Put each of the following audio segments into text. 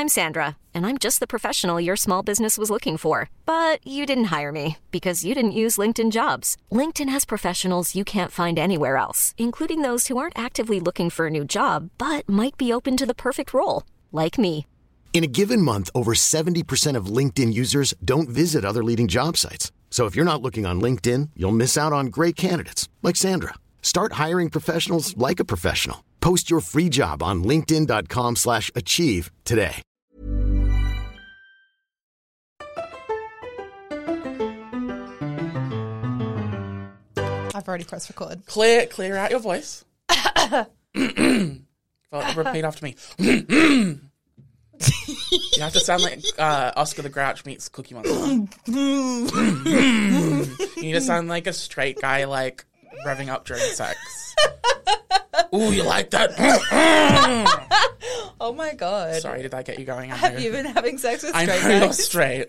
I'm Sandra, and I'm just the professional your small business was looking for. But you didn't hire me because you didn't use LinkedIn Jobs. LinkedIn has professionals you can't find anywhere else, including those who aren't actively looking for a new job, but might be open to the perfect role, like me. In a given month, over 70% of LinkedIn users don't visit other leading job sites. So if you're not looking on LinkedIn, you'll miss out on great candidates like Sandra. Start hiring professionals like a professional. Post your free job on linkedin.com/achieve today. I've already pressed record. Clear out your voice. Repeat after me. You have to sound like Oscar the Grouch meets Cookie Monster. You need to sound like a straight guy, like revving up during sex. Ooh, you like that? Oh my god! Sorry, did that get you going? Have you been having sex with straight guys? I know you're straight.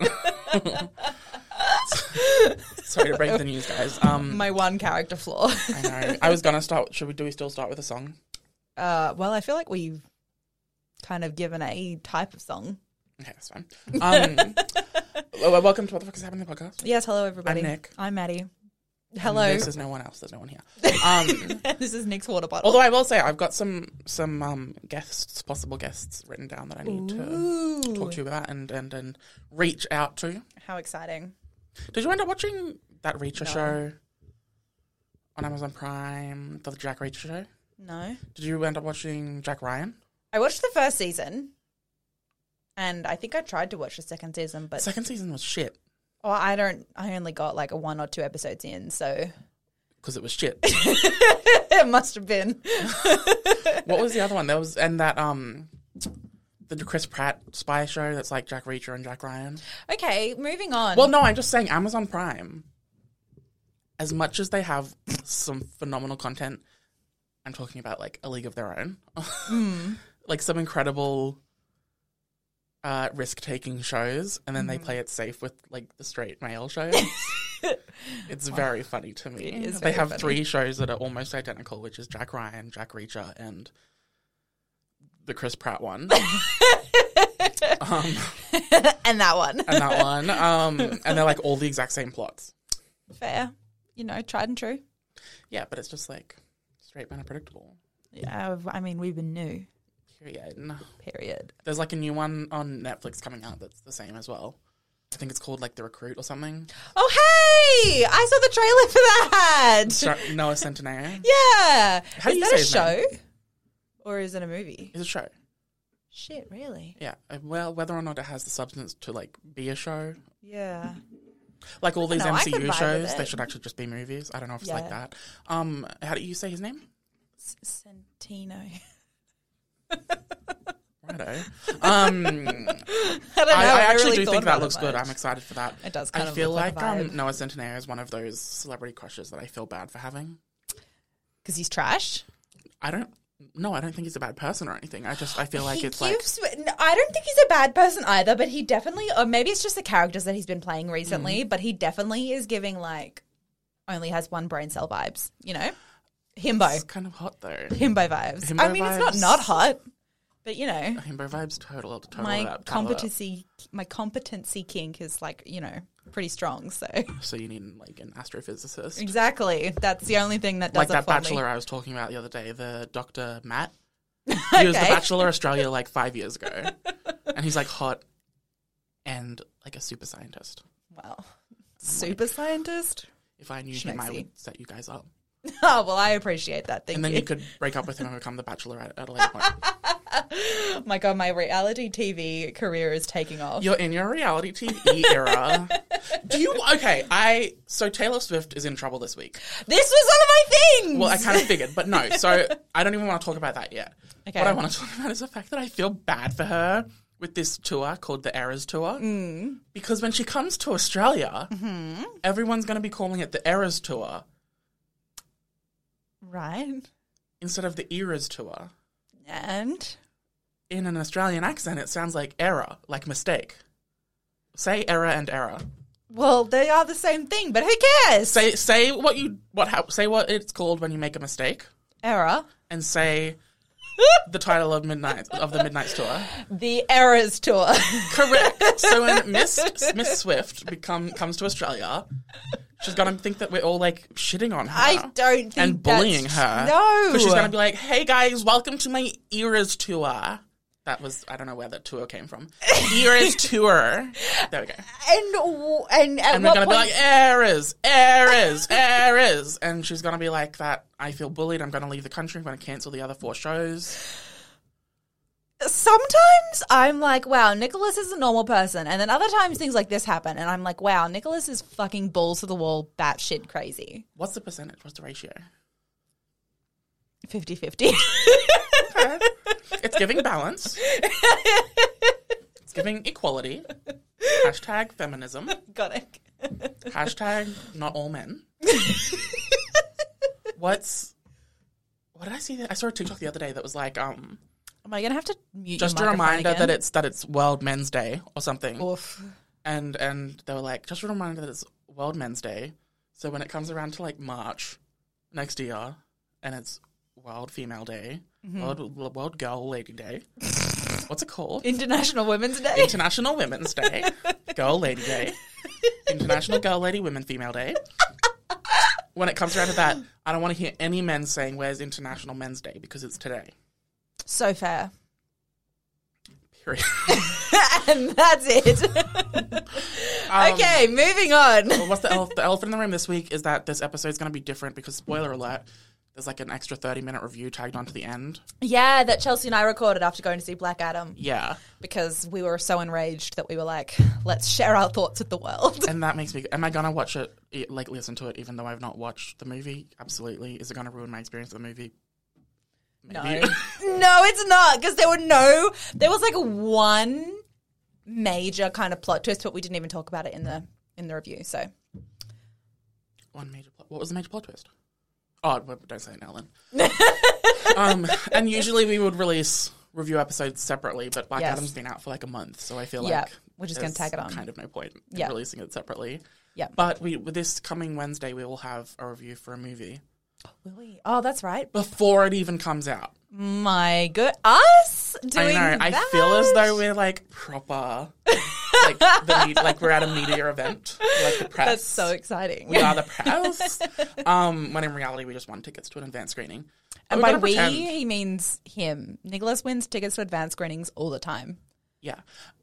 Sorry to break the news, guys. My one character flaw. I know. I was gonna start. Do we still start with a song? Well, I feel like we've kind of given a type of song. Okay, that's fine. Welcome to What the Fuck Is Happening podcast. Yes, hello everybody. I'm Nick. I'm Maddie. Hello. This is no one else. There's no one here. This is Nick's water bottle. Although I will say I've got some possible guests written down that I need to talk to you about and reach out to. How exciting. Did you end up watching that Reacher show on Amazon Prime, the Jack Reacher show? No. Did you end up watching Jack Ryan? I watched the first season, and I think I tried to watch the second season, but... Second season was shit. Oh, I only got like 1 or 2 episodes in, so... Because it was shit. It must have been. What was the other one? There was, and that, the Chris Pratt spy show that's like Jack Reacher and Jack Ryan. Okay, moving on. Well, no, I'm just saying Amazon Prime, as much as they have some phenomenal content, I'm talking about like A League of Their Own. Like some incredible risk-taking shows, and then they play it safe with like the straight male shows. It's very funny to me. They have funny. 3 shows that are almost identical, which is Jack Ryan, Jack Reacher, and the Chris Pratt one. And that one. And that one. And they're like all the exact same plots. Fair. You know, tried and true. Yeah, but it's just like straight men are predictable. Yeah, I mean, we've been new. Period. There's like a new one on Netflix coming out that's the same as well. I think it's called like The Recruit or something. Oh, hey! I saw the trailer for that. Noah Centineo. Yeah. How do you say that a show? Name? Or is it a movie? It's a show. Shit, really? Yeah. Well, whether or not it has the substance to like be a show. Yeah. Like all these MCU shows, they should actually just be movies. I don't know if it's like that. How do you say his name? Centino. Righto. I don't know. I actually really do think that looks good. I'm excited for that. It does kind I of feel look like a Noah Centineo is one of those celebrity crushes that I feel bad for having. Because he's trash? I don't think he's a bad person or anything. I feel like it's like... I don't think he's a bad person either, but he definitely... Or maybe it's just the characters that he's been playing recently, but he definitely is giving like... Only has one brain cell vibes, you know? Himbo. It's kind of hot though. Himbo vibes. I mean, it's not hot. But, you know, himbo vibes total my competency kink is like, you know, pretty strong. So you need like an astrophysicist. Exactly. That's the only thing that does like it that for bachelor me. I was talking about the other day, the Dr. Matt. He was the Bachelor Australia like 5 years ago, and he's like hot and like a super scientist. Wow, super scientist. If I knew him, I would set you guys up. Oh, well, I appreciate that. Thank you. And then you could break up with him and become the Bachelor at a later point. My God, my reality TV career is taking off. You're in your reality TV era. So Taylor Swift is in trouble this week. This was one of my things! Well, I kind of figured, but no. So I don't even want to talk about that yet. Okay. What I want to talk about is the fact that I feel bad for her with this tour called the Eras Tour. Because when she comes to Australia, everyone's going to be calling it the Eras Tour. Right. Instead of the Eras Tour. And? In an Australian accent, it sounds like error, like mistake. Say error and error. Well, they are the same thing, but who cares? Say what it's called when you make a mistake. Error. And say the title of the Midnight's tour. The Eras tour. Correct. So when Miss Swift comes to Australia, she's going to think that we're all, like, shitting on her. I don't think and bullying her. No. Because she's going to be like, hey, guys, welcome to my Eras tour. That was, I don't know where that tour came from. Eras tour. There we go. And at And we're what going to be point... like, Eras. And she's going to be like that, I feel bullied, I'm going to leave the country, I'm going to cancel the other 4 shows. Sometimes I'm like, wow, Nicholas is a normal person. And then other times things like this happen. And I'm like, wow, Nicholas is fucking balls to the wall, batshit crazy. What's the percentage? What's the ratio? 50-50. Okay. It's giving balance. It's giving equality. Hashtag feminism. Got it. Hashtag not all men. What did I see? I saw a TikTok the other day that was like, Am I going to have to mute just your a microphone reminder again? that it's World Men's Day or something. Oof. And they were like, just a reminder that it's World Men's Day. So when it comes around to like March next year and it's World Female Day, World Girl Lady Day. What's it called? International Women's Day. International Women's Day. Girl Lady Day. International Girl Lady Women Female Day. When it comes around to that, I don't want to hear any men saying, where's International Men's Day? Because it's today. So fair. Period. And that's it. Okay, moving on. What's the elephant in the room this week is that this episode's going to be different because, spoiler alert, there's like an extra 30-minute review tagged onto the end. Yeah, that Chelsea and I recorded after going to see Black Adam. Yeah. Because we were so enraged that we were like, let's share our thoughts with the world. And that makes me... Am I going to watch it, like listen to it, even though I've not watched the movie? Absolutely. Is it going to ruin my experience of the movie? Maybe. No, it's not. Because there was like one major kind of plot twist, but we didn't even talk about it in the review, so. One major plot... What was the major plot twist? Oh, don't say it now, then. And usually we would release review episodes separately, but Black Adam's been out for like a month, so I feel like we're just going to tag it on. Kind of no point in releasing it separately. Yeah. But with this coming Wednesday, we will have a review for a movie. Will we? Oh, that's right. Before it even comes out. My good. Us doing I know. that? I feel as though we're like proper, like we're at a media event, like the press. That's so exciting. We are the press. When in reality we just won tickets to an advanced screening. And by we, he means him. Nicholas wins tickets to advanced screenings all the time. Yeah.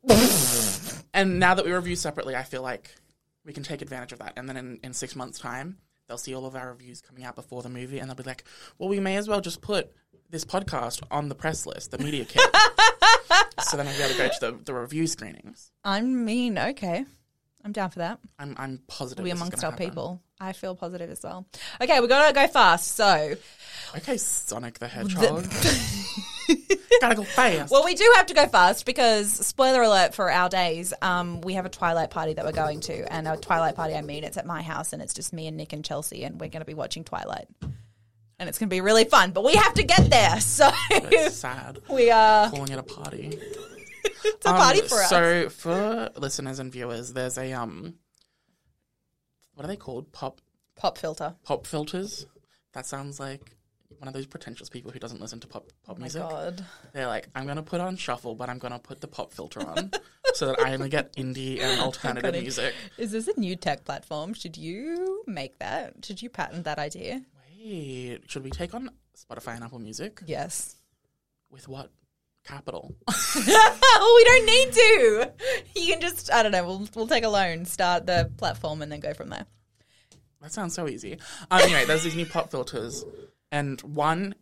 And now that we review separately, I feel like we can take advantage of that. And then in 6 months' time, they'll see all of our reviews coming out before the movie, and they'll be like, well, we may as well just put this podcast on the press list, the media kit. So then I'll be able to go to the review screenings. Okay. I'm down for that. I'm positive. We'll be amongst our people. I feel positive as well. Okay, we're going to go fast, so. Okay, Sonic the Hedgehog. Gotta go fast. Well, we do have to go fast because, spoiler alert for our days, we have a Twilight party that we're going to. And a Twilight party, it's at my house and it's just me and Nick and Chelsea and we're going to be watching Twilight. And it's going to be really fun, but we have to get there. So that's sad. We are calling it a party. It's a party for us. So for listeners and viewers, there's a what are they called? Pop filter. Pop filters. That sounds like one of those pretentious people who doesn't listen to pop music. Oh my God. They're like, I'm going to put on shuffle, but I'm going to put the pop filter on so that I only get indie and alternative music. Is this a new tech platform? Should you make that? Should you patent that idea? Wait, should we take on Spotify and Apple Music? Yes. With what capital? We don't need to. You can just, I don't know, we'll take a loan, start the platform and then go from there. That sounds so easy. Anyway, there's these new pop filters. And one,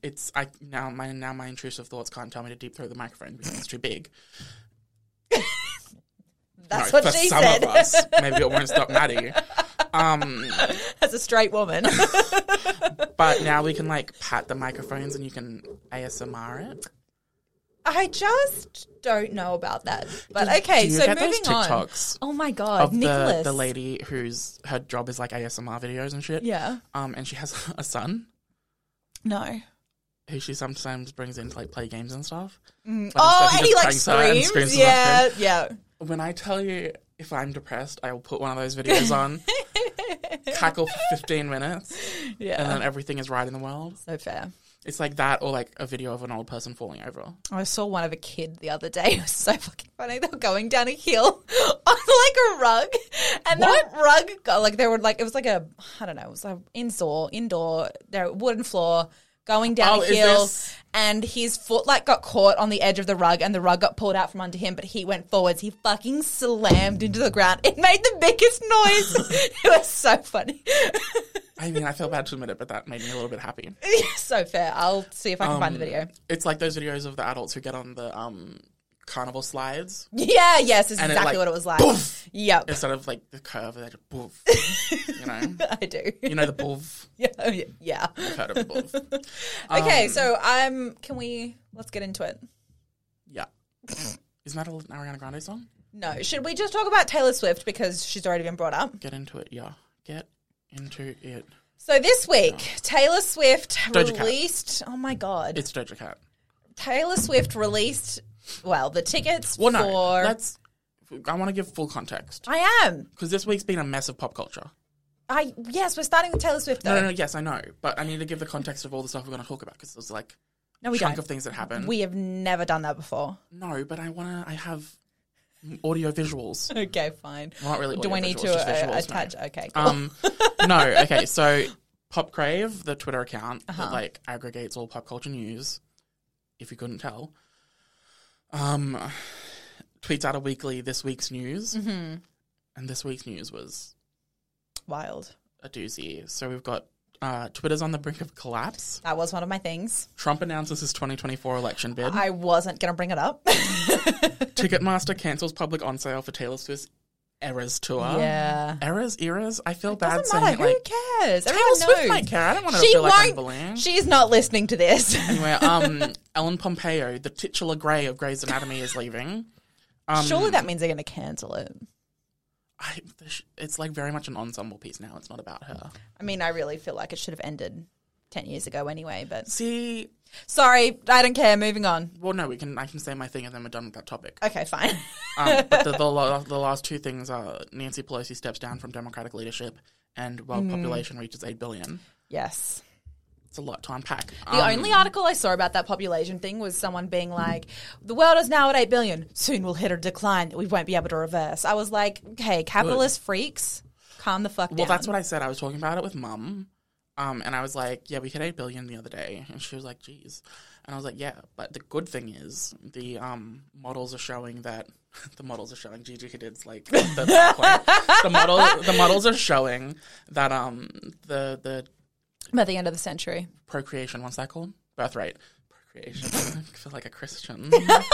my intrusive thoughts can't tell me to deep throat the microphone because it's too big. That's what she said. For some of us, maybe it won't stop Maddie. As a straight woman. But now we can like pat the microphones and you can ASMR it. I just don't know about that. But okay, so moving on. Oh my God, of Nicholas. The lady her job is like ASMR videos and shit. Yeah. And she has a son. No. Who she sometimes brings in to like play games and stuff. And he like screams. Yeah. When I tell you, if I'm depressed, I will put one of those videos on, cackle for 15 minutes, and then everything is right in the world. So fair. It's like that or like a video of an old person falling over. I saw one of a kid the other day. It was so fucking funny. They were going down a hill on like a rug, and the rug got like, they were like, it was like a, I don't know, it was like indoor, there wooden floor going down a hill, and his foot like got caught on the edge of the rug, and the rug got pulled out from under him, but he went forwards. He fucking slammed into the ground. It made the biggest noise. It was so funny. I mean, I feel bad to admit it, but that made me a little bit happy. So fair. I'll see if I can find the video. It's like those videos of the adults who get on the carnival slides. Yeah, yes, it's exactly like, what it was like. Boof! Yep. Instead of like the curve, they just boof. You know? I do. You know the boof? Yeah. I've heard of the boof. Okay, so let's get into it. Yeah. Isn't that an Ariana Grande song? No. Should we just talk about Taylor Swift because she's already been brought up? Get into it, yeah. Get into it. So this week, Taylor Swift Doja released... Cat. Oh, my God. It's Doja Cat. Taylor Swift released, the tickets for... I want to give full context. I am. Because this week's been a mess of pop culture. Yes, we're starting with Taylor Swift, though. No, yes, I know. But I need to give the context of all the stuff we're going to talk about because there's like a chunk of things that happen. We have never done that before. No, but I have audio visuals. Okay, fine. Well, not really audio Do I need visuals, to just visuals, attach? no. Okay, cool. No, okay, so Pop Crave, the Twitter account that like aggregates all pop culture news, if you couldn't tell, tweets out a weekly this week's news, and this week's news was wild, a doozy. So we've got Twitter's on the brink of collapse. That was one of my things. Trump announces his 2024 election bid. I wasn't going to bring it up. Ticketmaster cancels public on sale for Taylor Swift's Eras tour. Yeah. Eras? I feel bad saying it. Who cares? Taylor Everyone Swift knows. might care. I don't want to feel like I'm bullying. She's not listening to this. Anyway, Ellen Pompeo, the titular Grey of Grey's Anatomy, is leaving. Surely that means they're going to cancel it. It's like very much an ensemble piece now. It's not about her. I mean, I really feel like it should have ended 10 years ago anyway, but... See... Sorry, I don't care. Moving on. Well, no, I can say my thing and then we're done with that topic. Okay, fine. But the last two things are Nancy Pelosi steps down from Democratic leadership and world population reaches 8 billion. Yes. It's a lot to unpack. The only article I saw about that population thing was someone being like, the world is now at 8 billion. Soon we'll hit a decline that we won't be able to reverse. I was like, okay, capitalist freaks, calm the fuck down. Well, that's what I said. I was talking about it with Mum. And I was like, yeah, we hit 8 billion the other day. And she was like, geez. And I was like, yeah, but the good thing is the models are showing that the models are showing Gigi Hadid's like the point. The models are showing that the by the end of the century. Procreation, what's that called? Birth rate. Procreation. I feel like a Christian.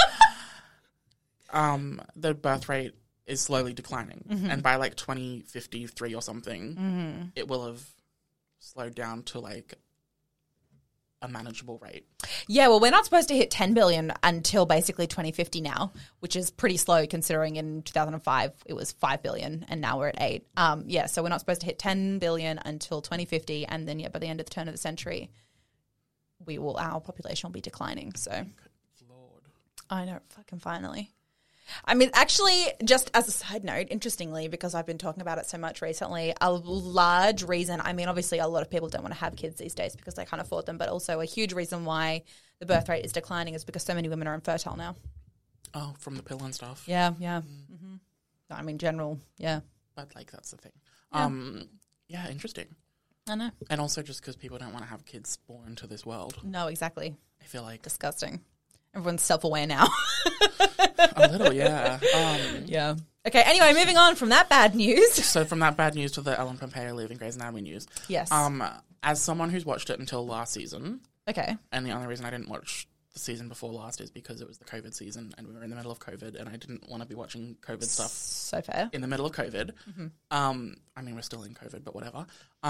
The birth rate is slowly declining. And by like 2053 or something, it will have slowed down to like a manageable rate. Yeah, well, we're not supposed to hit 10 billion until basically 2050 now, which is pretty slow considering in 2005 it was 5 billion and now we're at 8. So we're not supposed to hit 10 billion until 2050, and then by the end of the turn of the century our population will be declining. So Lord. I know, fucking finally. I mean, actually, just as a side note, interestingly, because I've been talking about it so much recently, a large reason, I mean, obviously a lot of people don't want to have kids these days because they can't afford them, but also a huge reason why the birth rate is declining is because so many women are infertile now. Oh, from the pill and stuff. Yeah. I mean, general, yeah. But like, that's the thing. Yeah, interesting. I know. And also just because people don't want to have kids born into this world. No, exactly. I feel like. Disgusting. Everyone's self-aware now. A little, yeah. Yeah. Okay, anyway, moving on from that bad news. So from that bad news to the Ellen Pompeo leaving Grey's Anatomy news. Yes. As someone who's watched it until last season. Okay. And the only reason I didn't watch the season before last is because it was the COVID season and we were in the middle of COVID and I didn't want to be watching COVID stuff. So fair. In the middle of COVID. Mm-hmm. I mean, we're still in COVID, but whatever.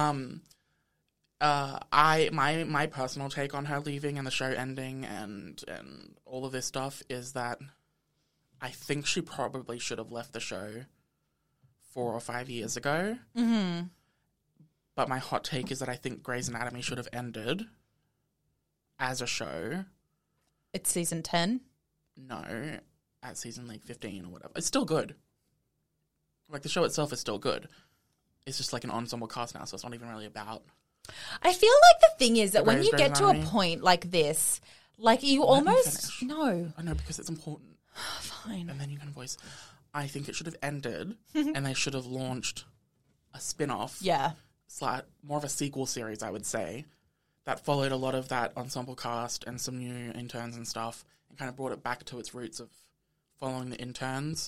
My personal take on her leaving and the show ending and all of this stuff is that I think she probably should have left the show 4 or 5 years ago. Mm-hmm. But my hot take is that I think Grey's Anatomy should have ended as a show. It's season 10? No, at season like 15 or whatever. It's still good. Like the show itself is still good. It's just like an ensemble cast now, so it's not even really about I feel like the thing is that when Rose you get to a Army. point like this, like you Let me almost finish. no. I know, because it's important. Fine. And then you can voice. I think it should have ended, and they should have launched a spin-off. Yeah. More of a sequel series, I would say, that followed a lot of that ensemble cast and some new interns and stuff, and kind of brought it back to its roots of following the interns.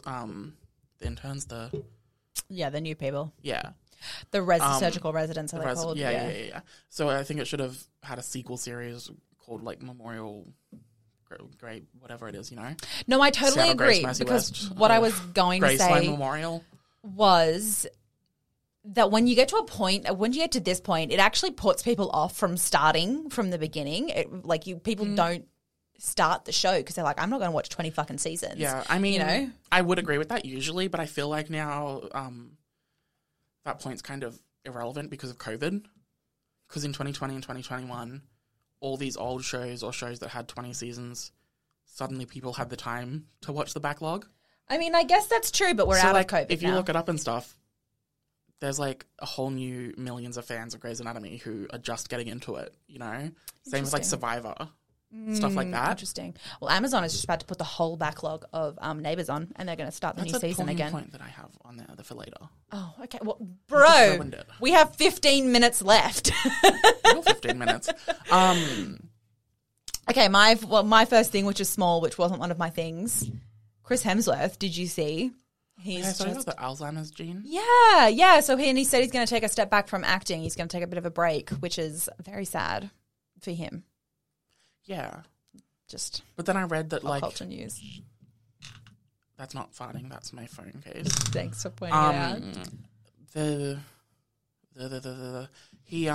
Yeah, the new people. Yeah. The surgical residents, are they called? Yeah. So I think it should have had a sequel series called, like, Memorial Great, whatever it is, you know? No, I totally Sarah agree. Grace Mercy Because West, what I was going to Graceland say Memorial. was that when you get to a point, when you get to this point, it actually puts people off from starting from the beginning. People don't start the show because they're like, I'm not going to watch 20 fucking seasons. Yeah, I mean, you know? I would agree with that usually, but I feel like now that point's kind of irrelevant because of COVID. Because in 2020 and 2021, all these old shows or shows that had 20 seasons, suddenly people had the time to watch the backlog. I mean, I guess that's true, but we're out of COVID if you now. look it up and stuff, there's like a whole new millions of fans of Grey's Anatomy who are just getting into it, you know? Same with like Survivor, stuff like that. Interesting. Well, Amazon is just about to put the whole backlog of Neighbours on, and they're going to start the new season again. That's a point that I have on there for later. Oh, okay. Well, bro, ruined it. we have 15 minutes left. Not 15 minutes. Okay, my first thing, which is small, which wasn't one of my things. Chris Hemsworth, did you see? I saw the Alzheimer's gene. Yeah. So he said he's going to take a step back from acting. He's going to take a bit of a break, which is very sad for him. Yeah. Just But then I read that, like, culture news. That's not farting, that's my phone case. Thanks for pointing it out. He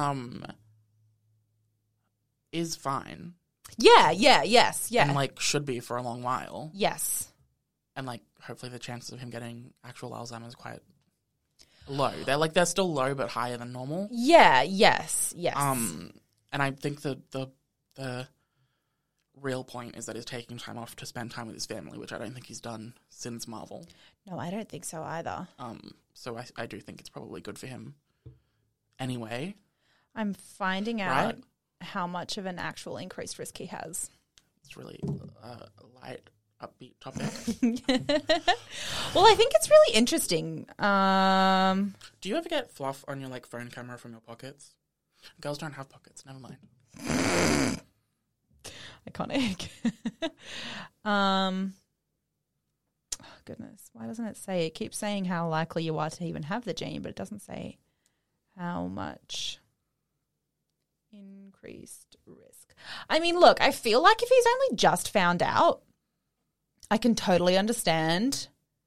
is fine. Yes. And, like, should be for a long while. Yes. And, like, hopefully the chances of him getting actual Alzheimer's quite low. They're still low but higher than normal. Yeah, yes. And I think the real point is that he's taking time off to spend time with his family, which I don't think he's done since Marvel. No, I don't think so either. So I do think it's probably good for him anyway. I'm finding out how much of an actual increased risk he has. It's really a light, upbeat topic. Well, I think it's really interesting. Do you ever get fluff on your, like, phone camera from your pockets? Girls don't have pockets, never mind. Iconic. Oh, goodness. Why doesn't it say? It keeps saying how likely you are to even have the gene, but it doesn't say how much increased risk. I mean, look, I feel like if he's only just found out, I can totally understand.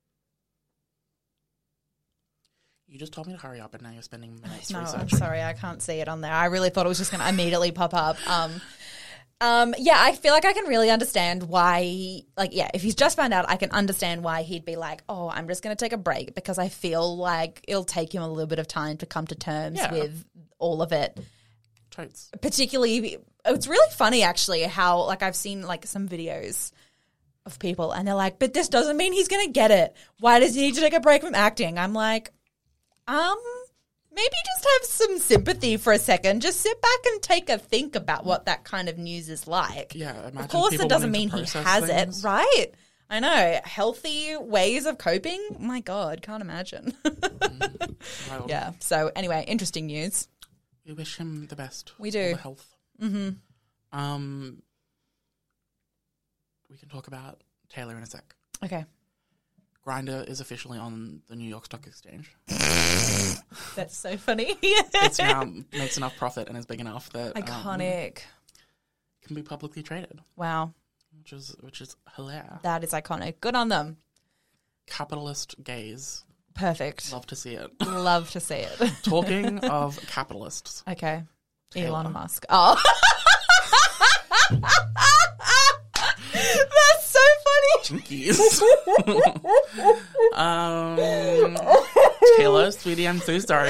You just told me to hurry up and now you're spending minutes No, researching. I'm sorry, I can't see it on there. I really thought it was just going to immediately pop up. Yeah, I feel like I can really understand why, if he's just found out, I can understand why he'd be like, oh, I'm just going to take a break because I feel like it'll take him a little bit of time to come to terms with all of it. Totes. Particularly, it's really funny actually how, like, I've seen like some videos of people and they're like, but this doesn't mean he's going to get it. Why does he need to take a break from acting? I'm like, maybe just have some sympathy for a second. Just sit back and take a think about what that kind of news is like. Yeah, imagine of course, people it doesn't wanting mean to he process has things. it, right? I know. Healthy ways of coping? My God, can't imagine. Wild. Yeah. So anyway, interesting news. We wish him the best. We do. All the health. Mm-hmm. We can talk about Taylor in a sec. Okay. Grindr is officially on the New York Stock Exchange. That's so funny. It's now makes enough profit and is big enough that Iconic. can be publicly traded. Wow. Which is hilarious. That is iconic. Good on them. Capitalist gaze. Perfect. Love to see it. Love to see it. Talking of capitalists. Okay. Taylor. Elon Musk. Oh. That's so funny. Jinkies. Taylor, sweetie, I'm so sorry.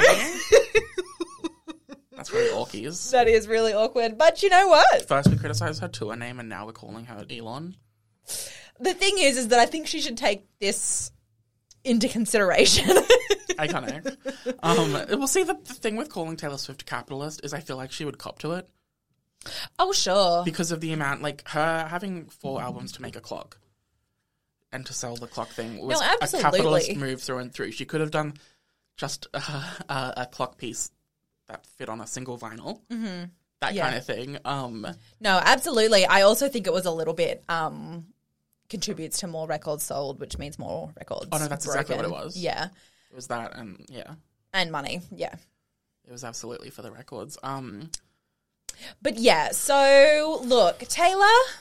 That's really orkies. That is really awkward. But you know what? First we criticised her tour name and now we're calling her Elon. The thing is that I think she should take this into consideration. Iconic. We'll see, the thing with calling Taylor Swift a capitalist is I feel like she would cop to it. Oh, sure. Because of the amount, like, her having 4 albums to make a clock and to sell the clock thing was a capitalist move through and through. She could have done just a clock piece that fit on a single vinyl. Mm-hmm. That kind of thing. No, absolutely. I also think it was a little bit contributes to more records sold, which means more records. Oh, no, that's exactly what it was. Yeah. It was that and, And money, yeah. It was absolutely for the records. But, yeah, so, look, Taylor,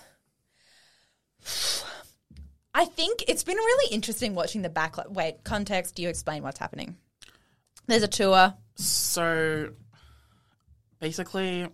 I think it's been really interesting watching the backlash. Wait, context, do you explain what's happening? There's a tour. So, basically,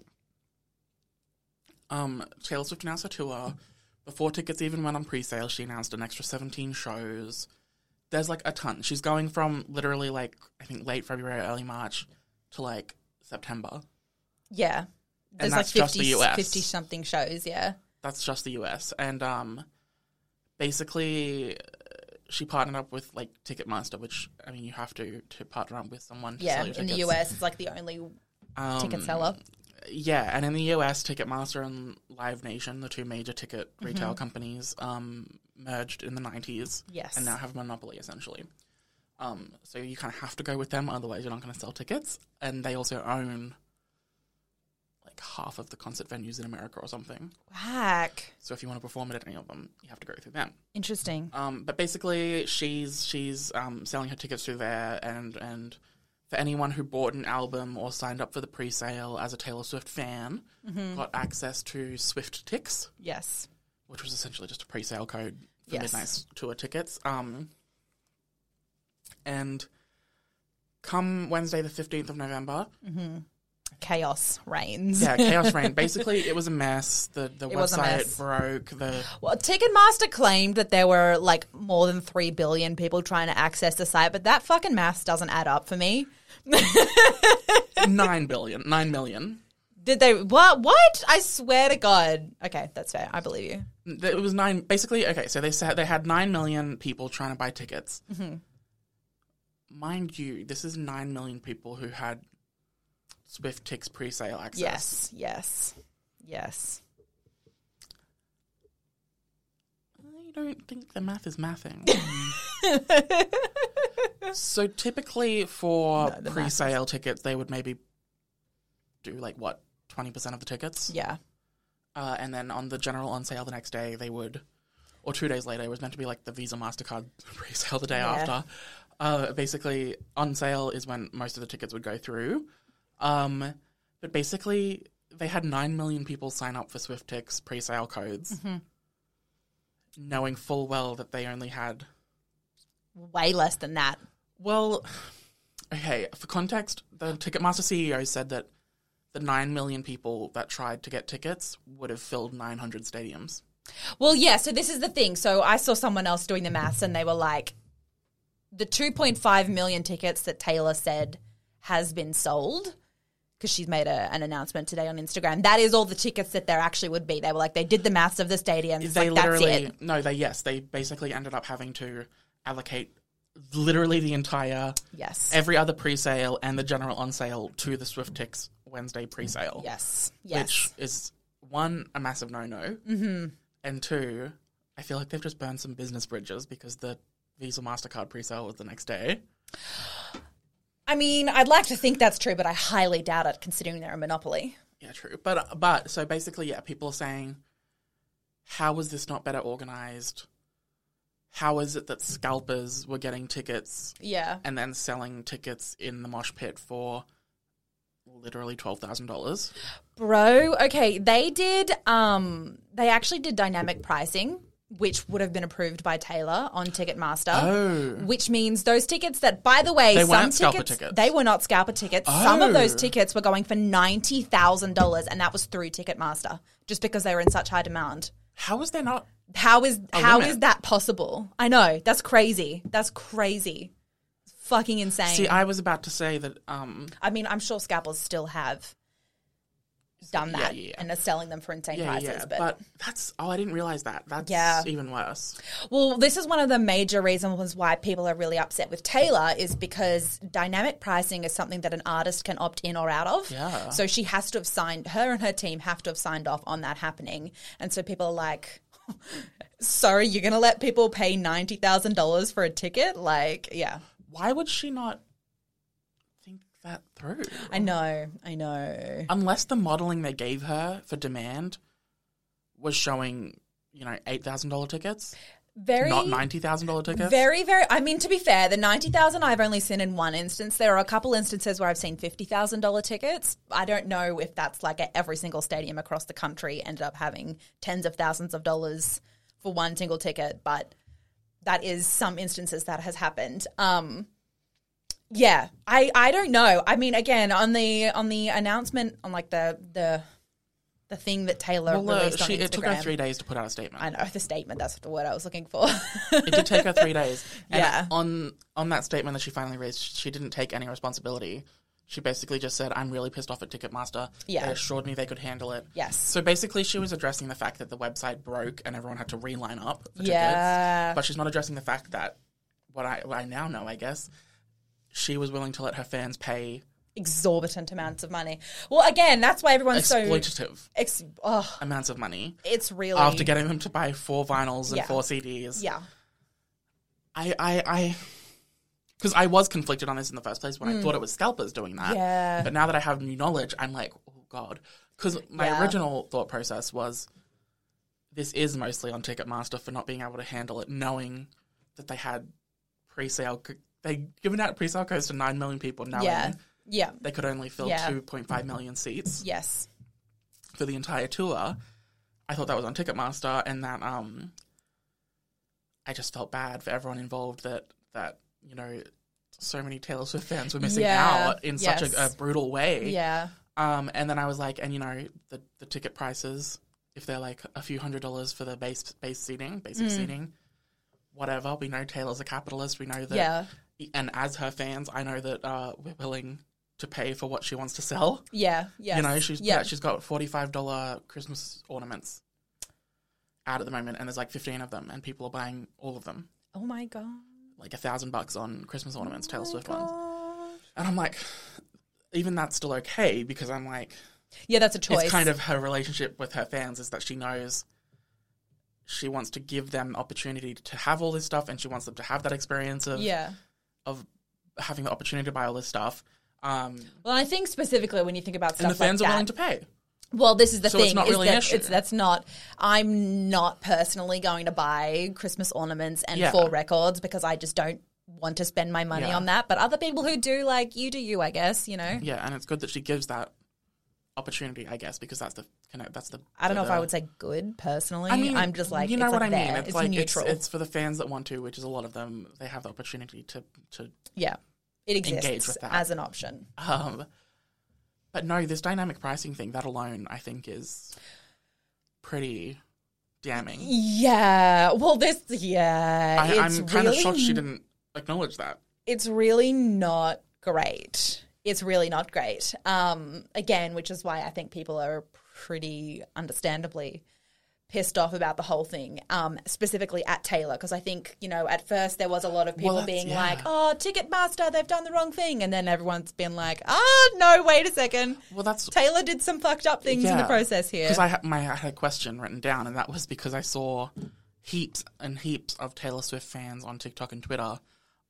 Taylor Swift announced a tour. Before tickets even went on pre-sale, she announced an extra 17 shows. There's, like, a ton. She's going from literally, like, I think late February, early March to, like, September. Yeah. There's, and that's like, 50, just the US. 50-something shows, yeah. That's just the US. And basically, she partnered up with, like, Ticketmaster, which, I mean, you have to partner up with someone to sell your tickets. In the US, it's, like, the only ticket seller. Yeah, and in the US, Ticketmaster and Live Nation, the 2 major ticket retail companies, merged in the 90s. Yes. And now have a monopoly, essentially. So you kind of have to go with them, otherwise you're not going to sell tickets. And they also own, like, half of the concert venues in America or something. Whack. So if you want to perform at any of them, you have to go through them. Interesting. But basically, she's selling her tickets through there, and for anyone who bought an album or signed up for the pre-sale as a Taylor Swift fan, got access to Swift Tix. Yes. Which was essentially just a pre-sale code for Midnight Tour tickets. And come Wednesday the 15th of November... Chaos reigns. Yeah, chaos reigned. Basically, it was a mess. The website broke. Well, Ticketmaster claimed that there were, like, more than 3 billion people trying to access the site, but that fucking math doesn't add up for me. 9 million. Did they? What? I swear to God. Okay, that's fair. I believe you. It was 9. Basically, okay, so they said they had 9 million people trying to buy tickets. Mm-hmm. Mind you, this is 9 million people who had Swift Tix pre-sale access. Yes. I don't think the math is mathing. So typically for pre-sale tickets, they would maybe do, like, what, 20% of the tickets? Yeah. And then on the general on sale the next day, they would, or 2 days later, it was meant to be like the Visa MasterCard pre-sale the day after. Basically, on sale is when most of the tickets would go through. But basically, they had 9 million people sign up for SwiftTix pre-sale codes, knowing full well that they only had... way less than that. Well, okay, for context, the Ticketmaster CEO said that the 9 million people that tried to get tickets would have filled 900 stadiums. Well, yeah, so this is the thing. So I saw someone else doing the maths and they were like, the 2.5 million tickets that Taylor said has been sold, because she's made an announcement today on Instagram, that is all the tickets that there actually would be. They were like, they did the maths of the stadiums. They like, literally, that's it. No, they basically ended up having to allocate literally the entire, every other pre-sale and the general on sale to the SwiftTix Wednesday pre-sale. Yes. Which is, 1, a massive no-no, and 2, I feel like they've just burned some business bridges because the Visa MasterCard pre-sale was the next day. I mean, I'd like to think that's true, but I highly doubt it considering they're a monopoly. Yeah, true. But so basically, yeah, people are saying, how is this not better organized? How is it that scalpers were getting tickets and then selling tickets in the mosh pit for literally $12,000? Bro, okay, they actually did dynamic pricing, which would have been approved by Taylor on Ticketmaster, which means those tickets that, by the way, they weren't scalper tickets. They were not scalper tickets. Some of those tickets were going for $90,000, and that was through Ticketmaster, just because they were in such high demand. How is there not? How is that possible? I know, that's crazy. That's crazy. It's fucking insane. See, I was about to say that. I mean, I'm sure scalpers still have done that and are selling them for insane prices. Yeah, but that's... Oh, I didn't realize that. That's even worse. Well, this is one of the major reasons why people are really upset with Taylor is because dynamic pricing is something that an artist can opt in or out of. Yeah. So she has to have signed... Her and her team have to have signed off on that happening. And so people are like... Sorry, you're going to let people pay $90,000 for a ticket? Like, yeah. Why would she not think that through? I know. Unless the modelling they gave her for demand was showing, $8,000 tickets. Not $90,000 tickets. Very, very. I mean, to be fair, the $90,000 I've only seen in one instance. There are a couple instances where I've seen $50,000 tickets. I don't know if that's like at every single stadium across the country ended up having tens of thousands of dollars for one single ticket, but that is some instances that has happened. Yeah, I don't know. I mean, again, on the announcement on like the thing that Taylor released on Instagram. It took her 3 days to put out a statement. I know, the statement, that's the word I was looking for. It did take her 3 days. And yeah. On that statement that she finally raised, she didn't take any responsibility. She basically just said, I'm really pissed off at Ticketmaster. Yeah. They assured me they could handle it. Yes. So basically she was addressing the fact that the website broke and everyone had to reline up for yeah. tickets. But she's not addressing the fact that, what I now know, I guess, she was willing to let her fans pay exorbitant amounts of money. Well, again, that's why everyone's exploitative so amounts of money. It's really after getting them to buy 4 vinyls and 4 CDs. Yeah, I because I was conflicted on this in the first place when I thought it was scalpers doing that. Yeah, but now that I have new knowledge, I'm like, oh god, because my original thought process was this is mostly on Ticketmaster for not being able to handle it, knowing that they had pre-sale. They given out pre-sale codes to 9 million people, knowing they could only fill 2.5 million seats. Yes, for the entire tour. I thought that was on Ticketmaster, and that I just felt bad for everyone involved that so many Taylor Swift fans were missing out in such a brutal way. Yeah. And then I was like, and the ticket prices, if they're like a few $100s for the basic seating, whatever. We know Taylor's a capitalist. We know that. Yeah. And as her fans, I know that we're willing to pay for what she wants to sell. Yeah, yeah. She's got $45 Christmas ornaments out at the moment, and there's like 15 of them, and people are buying all of them. Oh my god! Like $1,000 on Christmas ornaments, Taylor Swift ones. And I'm like, even that's still okay because I'm like, yeah, that's a choice. It's kind of her relationship with her fans is that she knows she wants to give them opportunity to have all this stuff, and she wants them to have that experience of having the opportunity to buy all this stuff. Well, I think specifically when you think about stuff like that, and the fans are willing to pay. Well, this is the thing. So it's not really an issue. I'm not personally going to buy Christmas ornaments and 4 records because I just don't want to spend my money on that. But other people who do, like, you do you, I guess, Yeah, and it's good that she gives that opportunity, I guess, because that's the. I don't know if I would say good personally. I mean, I'm just like, you know what I mean. It's like neutral. It's for the fans that want to, which is a lot of them. They have the opportunity to it exists engage with that as an option. But no, this dynamic pricing thing, that alone, I think, is pretty damning. Yeah. Well, I'm kind of shocked she didn't acknowledge that. It's really not great. Again, which is why I think people are pretty understandably pissed off about the whole thing, specifically at Taylor, because I think, at first there was a lot of people being like, oh, Ticketmaster, they've done the wrong thing. And then everyone's been like, no, wait a second. Well, Taylor did some fucked up things in the process here. Because I had a question written down, and that was because I saw heaps and heaps of Taylor Swift fans on TikTok and Twitter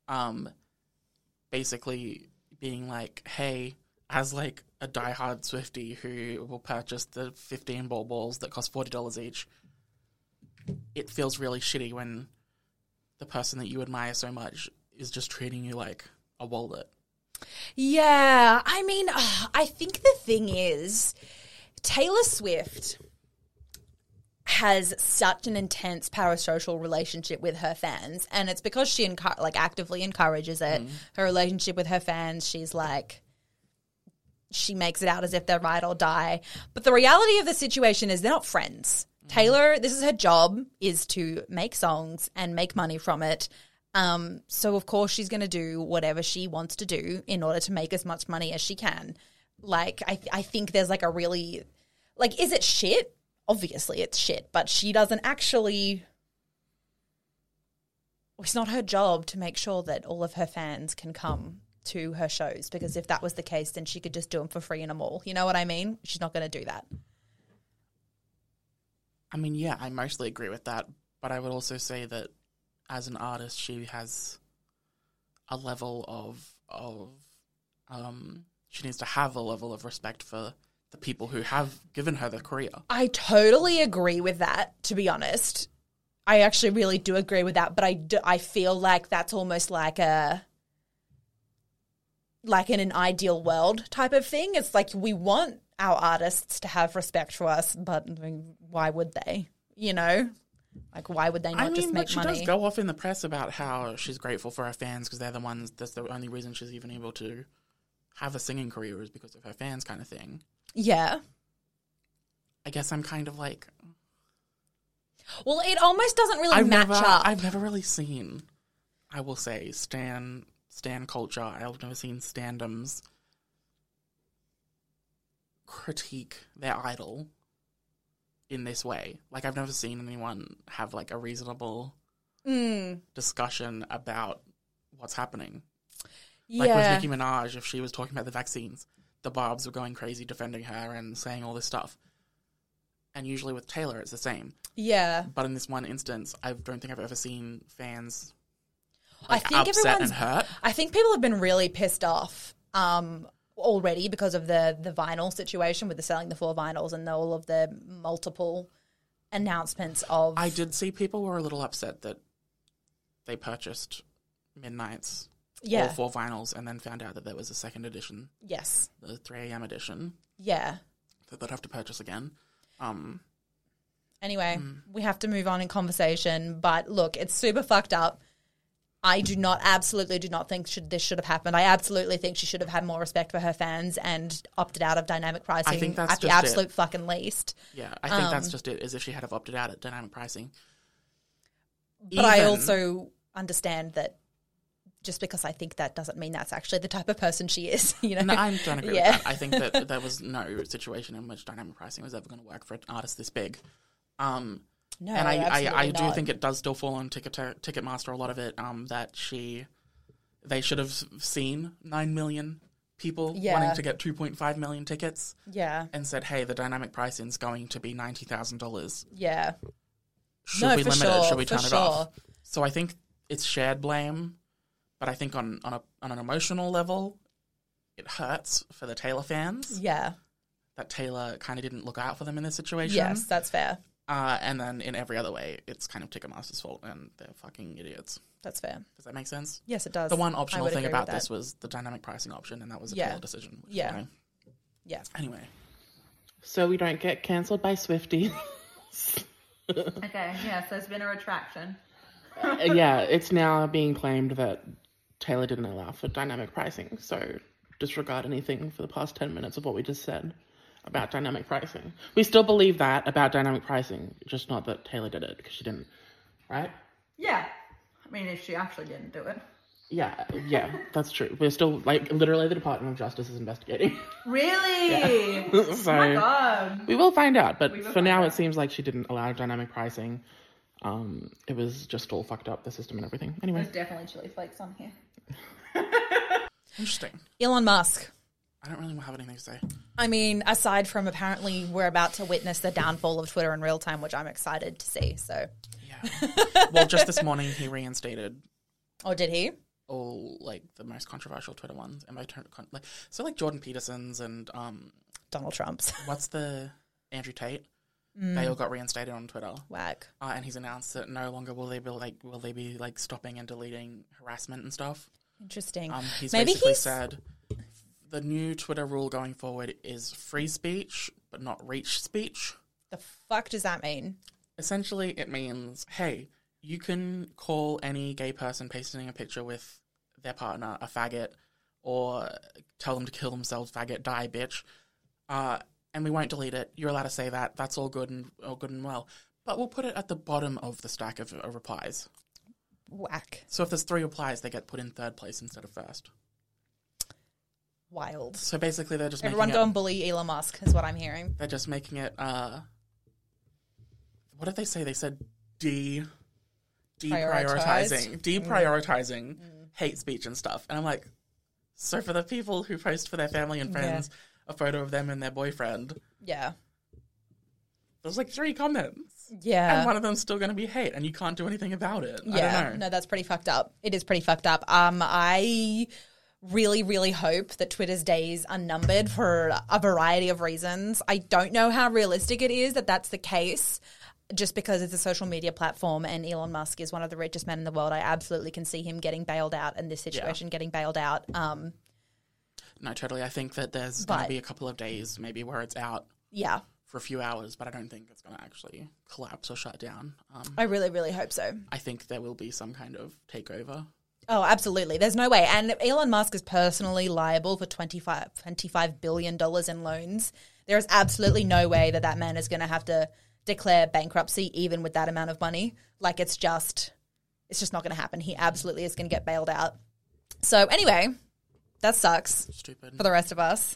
basically being like, hey, as like a diehard Swiftie who will purchase the 15 ball balls that cost $40 each, it feels really shitty when the person that you admire so much is just treating you like a wallet. Yeah, I mean, I think the thing is, Taylor Swift has such an intense parasocial relationship with her fans, and it's because she actively encourages it. Her relationship with her fans, she's like, she makes it out as if they're ride or die. But the reality of the situation is they're not friends. Taylor, this is her job, is to make songs and make money from it. So, of course, she's going to do whatever she wants to do in order to make as much money as she can. Like, I think there's like a really Like, is it shit? Obviously it's shit, but she doesn't actually... It's not her job to make sure that all of her fans can come to her shows, because if that was the case, then she could just do them for free in a mall. You know what I mean? She's not going to do that. I mean, yeah, I mostly agree with that, but I would also say that as an artist, she has a level of she needs to have a level of respect for the people who have given her the career. I totally agree with that, to be honest. I actually really do agree with that, but I feel like that's almost like in an ideal world type of thing. It's like we want our artists to have respect for us, but I mean, why would they? You know? Like, why would they not just make money? She does go off in the press about how she's grateful for her fans because they're the ones, that's the only reason she's even able to have a singing career is because of her fans kind of thing. Yeah. I guess I'm kind of like... Well, it almost doesn't really match up. I've never really seen, I will say, stan culture. I've never seen standums critique their idol in this way. Like, I've never seen anyone have, like, a reasonable discussion about what's happening. Yeah. Like, with Nicki Minaj, if she was talking about the vaccines, the Barbs were going crazy defending her and saying all this stuff. And usually with Taylor, it's the same. Yeah. But in this one instance, I don't think I've ever seen fans upset and hurt. I think people have been really pissed off already because of the vinyl situation with the selling the 4 vinyls and all of the multiple announcements of... I did see people were a little upset that they purchased Midnight's all 4 vinyls and then found out that there was a second edition. Yes. The 3 a.m. edition. Yeah. That they'd have to purchase again. Anyway, we have to move on in conversation, but look, it's super fucked up. I absolutely do not think this should have happened. I absolutely think she should have had more respect for her fans and opted out of dynamic pricing. I think that's at the absolute fucking least. Yeah, I think that's just it, is if she had have opted out at dynamic pricing. But I also understand that just because I think that doesn't mean that's actually the type of person she is. You know? No, I don't agree with that. I think that there was no situation in which dynamic pricing was ever going to work for an artist this big. No, and I do not. think it does still fall on Ticketmaster, a lot of it, that they should have seen 9 million people wanting to get 2.5 million tickets. Yeah. And said, hey, the dynamic pricing is going to be $90,000. Yeah. Should we limit it? Should we turn it off? So I think it's shared blame, but I think on an emotional level, it hurts for the Taylor fans. Yeah. That Taylor kind of didn't look out for them in this situation. Yes, that's fair. And then in every other way, it's kind of Ticketmaster's fault, and they're fucking idiots. That's fair. Does that make sense? Yes, it does. The one optional thing about this was the dynamic pricing option, and that was a Taylor decision. Yeah. Yeah. Anyway. So we don't get cancelled by Swifties. Okay, yes, there's been a retraction. Yeah, it's now being claimed that Taylor didn't allow for dynamic pricing, so disregard anything for the past 10 minutes of what we just said about dynamic pricing. We still believe that about dynamic pricing, just not that Taylor did it, because she didn't, right? Yeah. I mean, if she actually didn't do it. Yeah, that's true. We're still, like, literally the Department of Justice is investigating. Really? Yeah. So, oh my God. We will find out, but for now it seems like she didn't allow dynamic pricing. It was just all fucked up, the system and everything. Anyway. There's definitely chili flakes on here. Interesting. Elon Musk. I don't really have anything to say. I mean, aside from apparently we're about to witness the downfall of Twitter in real time, which I'm excited to see, so. Yeah. Well, just this morning he reinstated... Oh, did he? All, like, the most controversial Twitter ones. And like Jordan Peterson's and... Donald Trump's. What's the... Andrew Tate? They all got reinstated on Twitter. Whack. And he's announced that no longer will they be stopping and deleting harassment and stuff. Interesting. He's basically said the new Twitter rule going forward is free speech, but not reach speech. The fuck does that mean? Essentially, it means, hey, you can call any gay person pasting a picture with their partner a faggot, or tell them to kill themselves, faggot, die, bitch. And we won't delete it. You're allowed to say that. That's all good and well. But we'll put it at the bottom of the stack of replies. Whack. So if there's 3 replies, they get put in 3rd place instead of 1st. Wild. So basically, they're just Everyone making go and bully Elon Musk is what I'm hearing. They're just making it. What did they say? They said deprioritizing hate speech and stuff. And I'm like, so for the people who post for their family and friends a photo of them and their boyfriend, there's like 3 comments. Yeah. And one of them's still going to be hate, and you can't do anything about it. Yeah. I don't know. No, that's pretty fucked up. It is pretty fucked up. I really, really hope that Twitter's days are numbered for a variety of reasons. I don't know how realistic it is that that's the case, just because it's a social media platform and Elon Musk is one of the richest men in the world. I absolutely can see him getting bailed out and this situation getting bailed out. No, totally. I think that there's going to be a couple of days maybe where it's out for a few hours, but I don't think it's going to actually collapse or shut down. I really, really hope so. I think there will be some kind of takeover. Oh, absolutely. There's no way. And Elon Musk is personally liable for $25 billion in loans. There is absolutely no way that man is going to have to declare bankruptcy even with that amount of money. Like, it's just not going to happen. He absolutely is going to get bailed out. So anyway, that sucks. Stupid. For the rest of us.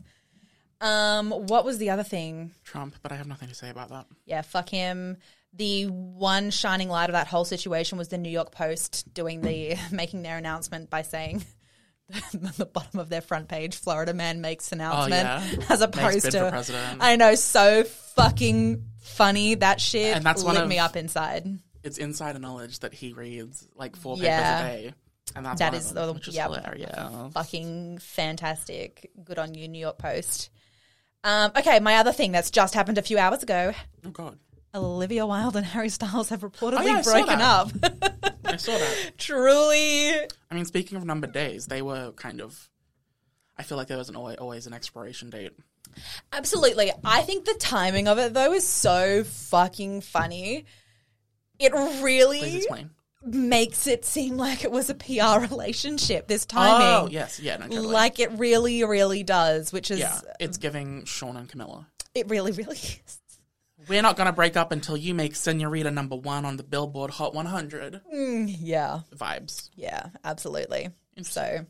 What was the other thing? Trump, but I have nothing to say about that. Yeah, fuck him. The one shining light of that whole situation was the New York Post making their announcement by saying at the bottom of their front page, Florida man makes announcement as opposed to president. I know, so fucking funny. That shit and that's lit me up inside. It's insider knowledge that he reads like 4 papers a day. And that's that is which is hilarious. Fucking fantastic. Good on you, New York Post. Okay, my other thing that's just happened a few hours ago. Oh, God. Olivia Wilde and Harry Styles have reportedly broken up. I saw that. Truly. I mean, speaking of numbered days, they were kind of... I feel like there wasn't always an expiration date. Absolutely. I think the timing of it, though, is so fucking funny. It really... Please explain. Makes it seem like it was a PR relationship, this timing. Oh, yes. Yeah, no, totally. Like it really, really does, which is... Yeah, it's giving Sean and Camilla. It really, really is. We're not going to break up until you make Senorita #1 on the Billboard Hot 100. Yeah. Vibes. Yeah, absolutely. So,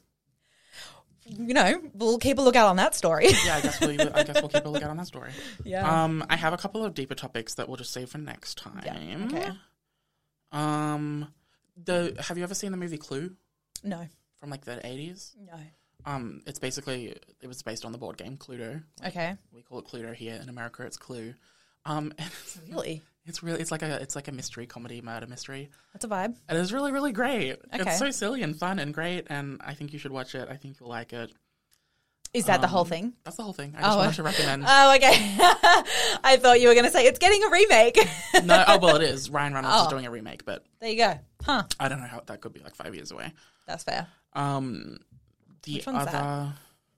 we'll keep a lookout on that story. Yeah, I guess we'll keep a lookout on that story. Yeah. I have a couple of deeper topics that we'll just save for next time. Yeah. Okay. Have you ever seen the movie Clue? No. From like the 80s? No. It was based on the board game Cluedo. Okay. We call it Cluedo here. In America, it's Clue. Really? It's like a mystery comedy, murder mystery. That's a vibe. It is really, really great. Okay. It's so silly and fun and great, and I think you should watch it. I think you'll like it. Is that the whole thing? That's the whole thing. I just wanted to recommend. Oh, okay. I thought you were going to say it's getting a remake. No, well, it is. Ryan Reynolds is doing a remake, but there you go. Huh? I don't know how that could be like 5 years away. That's fair. Which one's other?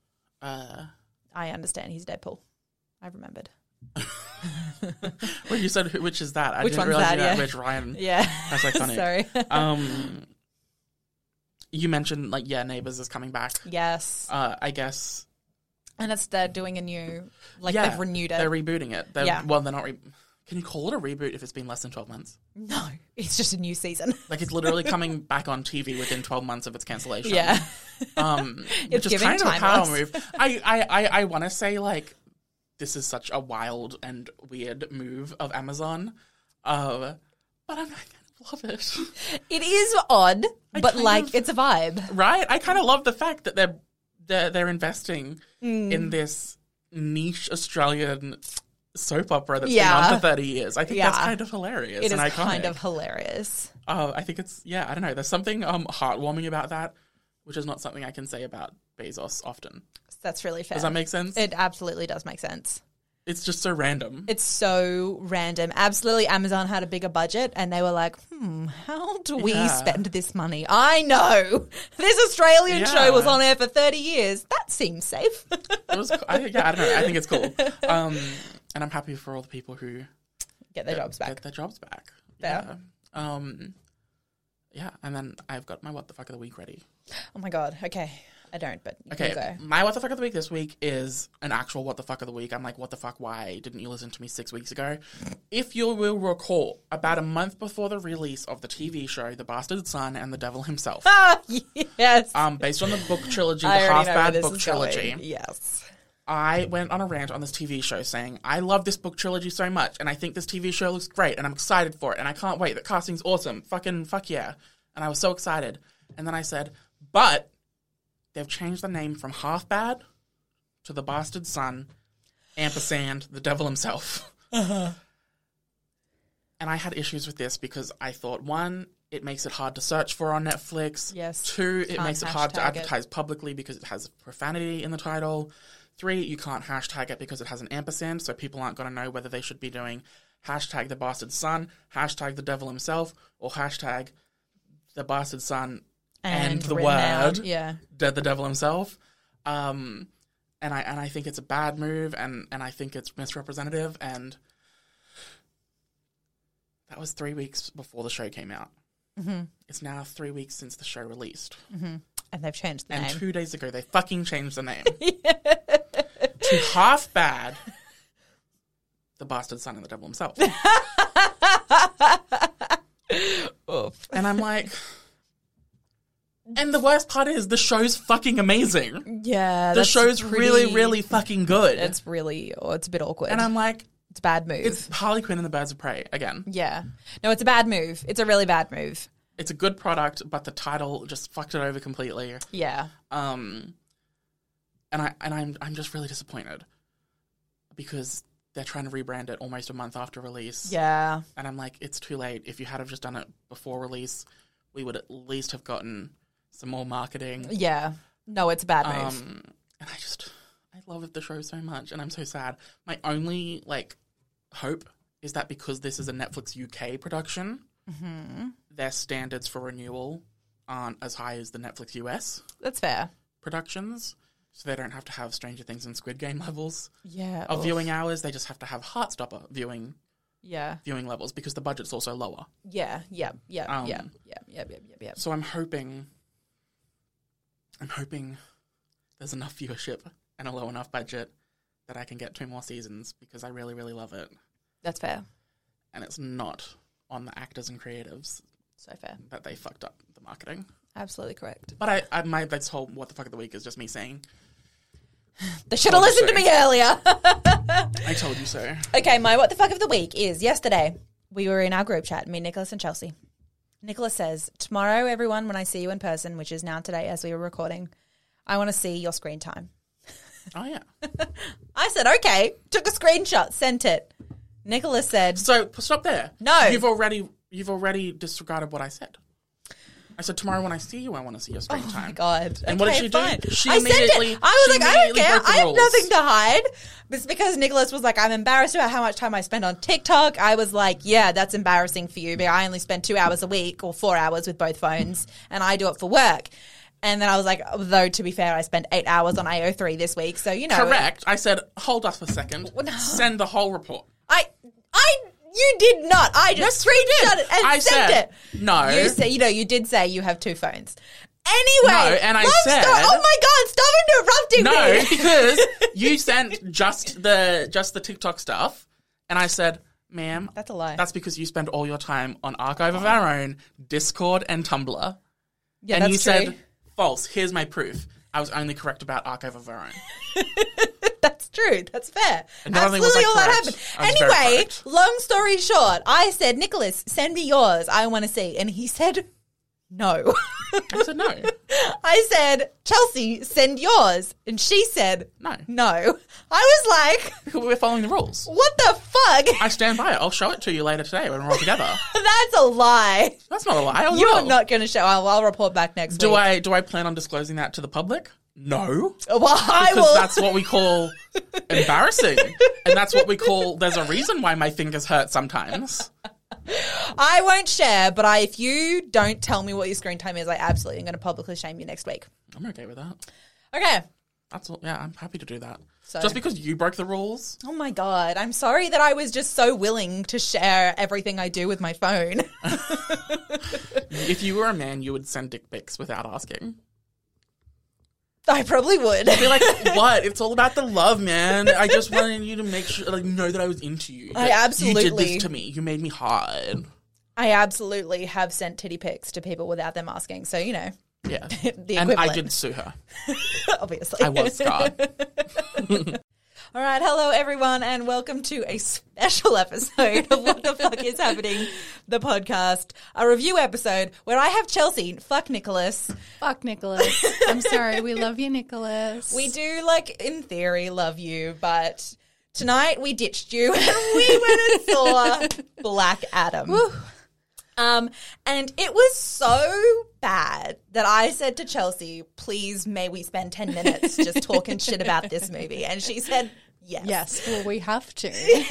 I understand. He's Deadpool. I remembered. Well, you said which is that? I which didn't one's realize that? Yeah. Which Ryan? Yeah. That's iconic. Sorry. You mentioned Neighbours is coming back. Yes. I guess. And they're doing a new, they've renewed it. They're rebooting it. Well, they're not. Can you call it a reboot if it's been less than 12 months? No, it's just a new season. Like, it's literally coming back on TV within 12 months of its cancellation. Yeah. Which is kind of a power move. I want to say, this is such a wild and weird move of Amazon. But I kind of love it. It is odd, but it's a vibe. Right? I kind of love the fact that they're investing in this niche Australian soap opera that's been on for 30 years. I think that's kind of hilarious and iconic. It is kind of hilarious. I think it's, I don't know. There's something heartwarming about that, which is not something I can say about Bezos often. That's really fair. Does that make sense? It absolutely does make sense. It's just so random. It's so random. Absolutely. Amazon had a bigger budget and they were like, how do we spend this money? I know. This Australian show was on air for 30 years. That seems safe. I don't know. I think it's cool. And I'm happy for all the people who get their jobs back. Yeah. And then I've got my What the Fuck of the Week ready. Oh my God. Okay. I don't, but Okay, you go. my what the fuck of the week this week is an actual what the fuck of the week. I'm like, what the fuck, why didn't you listen to me 6 weeks ago? If you will recall, about a month before the release of the TV show The Bastard Son and the Devil Himself, Yes. based on the book trilogy, the I already know where Half-Bad this book is trilogy, going. Yes. I went on a rant on this TV show saying, I love this book trilogy so much, and I think this TV show looks great, and I'm excited for it, and I can't wait. The casting's awesome. Fuck yeah. And I was so excited. And then I said, but they've changed the name from Half-Bad to The Bastard Son, ampersand, the devil himself. And I had issues with this because I thought, one, it makes it hard to search for on Netflix. Yes. Two, it makes it hard to hashtag it. advertise publicly because it has profanity in the title. 3, you can't hashtag it because it has an ampersand, so people aren't going to know whether they should be doing hashtag the bastard son, hashtag the devil himself, or hashtag the bastard son and the written word out. Yeah. the devil himself. And I think it's a bad move, and I think it's misrepresentative, and that was 3 weeks before the show came out. Mm-hmm. It's now 3 weeks since the show released. Mm-hmm. And they've changed the And name. 2 days ago, they fucking changed the name. To Half-Bad, the bastard son and the devil himself. Oof. And I'm like... And the worst part is, the show's fucking amazing. Yeah. The that's show's pretty- really, really fucking good. It's a bit awkward. And I'm like... It's a bad move. It's Harley Quinn and the Birds of Prey, again. Yeah. No, it's a bad move. It's a really bad move. It's a good product, but the title just fucked it over completely. Yeah. And I'm just really disappointed because they're trying to rebrand it almost a month after release. Yeah. And I'm like, it's too late. If you had have just done it before release, we would at least have gotten some more marketing. Yeah. No, it's a bad move. And I love the show so much, and I'm so sad. My only hope is that because this is a Netflix UK production, their standards for renewal aren't as high as the Netflix US That's fair. productions. So they don't have to have Stranger Things and Squid Game levels Yeah. of viewing hours. They just have to have Heartstopper viewing levels because the budget's also lower. Yeah. Yeah. Yeah. Yeah. So I'm hoping there's enough viewership and a low enough budget that I can get 2 more seasons because I really, really love it. That's fair. And it's not on the actors and creatives So fair. that they fucked up the marketing. Absolutely correct. But this whole what the fuck of the week is just me saying, They should have listened to me earlier. I told you so. Okay, my what the fuck of the week is yesterday we were in our group chat, me, Nicholas and Chelsea. Nicholas says, tomorrow, everyone, when I see you in person, which is now today as we were recording, I want to see your screen time. Oh, yeah. I said, okay, took a screenshot, sent it. Nicholas said, So, stop there. No. You've already disregarded what I said. I said, tomorrow when I see you, I want to see your screen time. oh my God. And what did Okay, she do? fine. She I sent immediately- it. I was she like, I don't immediately care. broke the I have rules. nothing to hide. It's because Nicholas was like, I'm embarrassed about how much time I spend on TikTok. I was like, yeah, that's embarrassing for you, but I only spend 2 hours a week or 4 hours with both phones, and I do it for work. And then I was like, though, to be fair, I spent 8 hours on AO3 this week, so, you know. Correct. I said, hold us a second. no. Send the whole report. You did not. I just screenshot it and I sent said, it. no. You say, you did say you have 2 phones. Anyway. No, and I long said- story. Oh my God, stop interrupting No, me. because you sent just the TikTok stuff, and I said, ma'am, That's a lie. That's because you spend all your time on Archive of Our Own, Discord, and Tumblr. Yeah, and that's you true. said, false, here's my proof. I was only correct about Archive of Our Own. That's true. That's fair. And not only was Absolutely I all that correct, happened. I was very Anyway, correct. long story short, I said, Nicholas, send me yours. I want to see. And he said, no. I said no. I said, Chelsea, send yours. And she said, No. no. I was like, We're following the rules. what the fuck? I stand by it. I'll show it to you later today when we're all together. That's a lie. That's not a lie. I You're will. not going to show. I'll report back next Do week. I plan on disclosing that to the public? No. Well, I Because will. that's what we call embarrassing. And that's what we call, there's a reason why my fingers hurt sometimes. I won't share, but if you don't tell me what your screen time is, I absolutely am going to publicly shame you next week. I'm okay with that. Okay. That's all, yeah, I'm happy to do that. So- Just because you broke the rules. Oh my God. I'm sorry that I was just so willing to share everything I do with my phone. If you were a man, you would send dick pics without asking. I probably would. I'd be like, what? It's all about the love, man. I just wanted you to make sure, like, know that I was into you. I absolutely... You did this to me. You made me hard. I absolutely have sent titty pics to people without them asking. So, you know. Yeah. The and equivalent. I did sue her. Obviously. I was scarred. All right, hello everyone, and welcome to a special episode of What the Fuck Is Happening, the podcast, a review episode where I have Chelsea, fuck Nicholas. Fuck Nicholas. I'm sorry, we love you, Nicholas. We do, like, in theory, love you, but tonight we ditched you and we went and saw Black Adam. Woo. And it was so bad that I said to Chelsea, please, may we spend 10 minutes just talking shit about this movie? And she said, yes. Yes, well, we have to.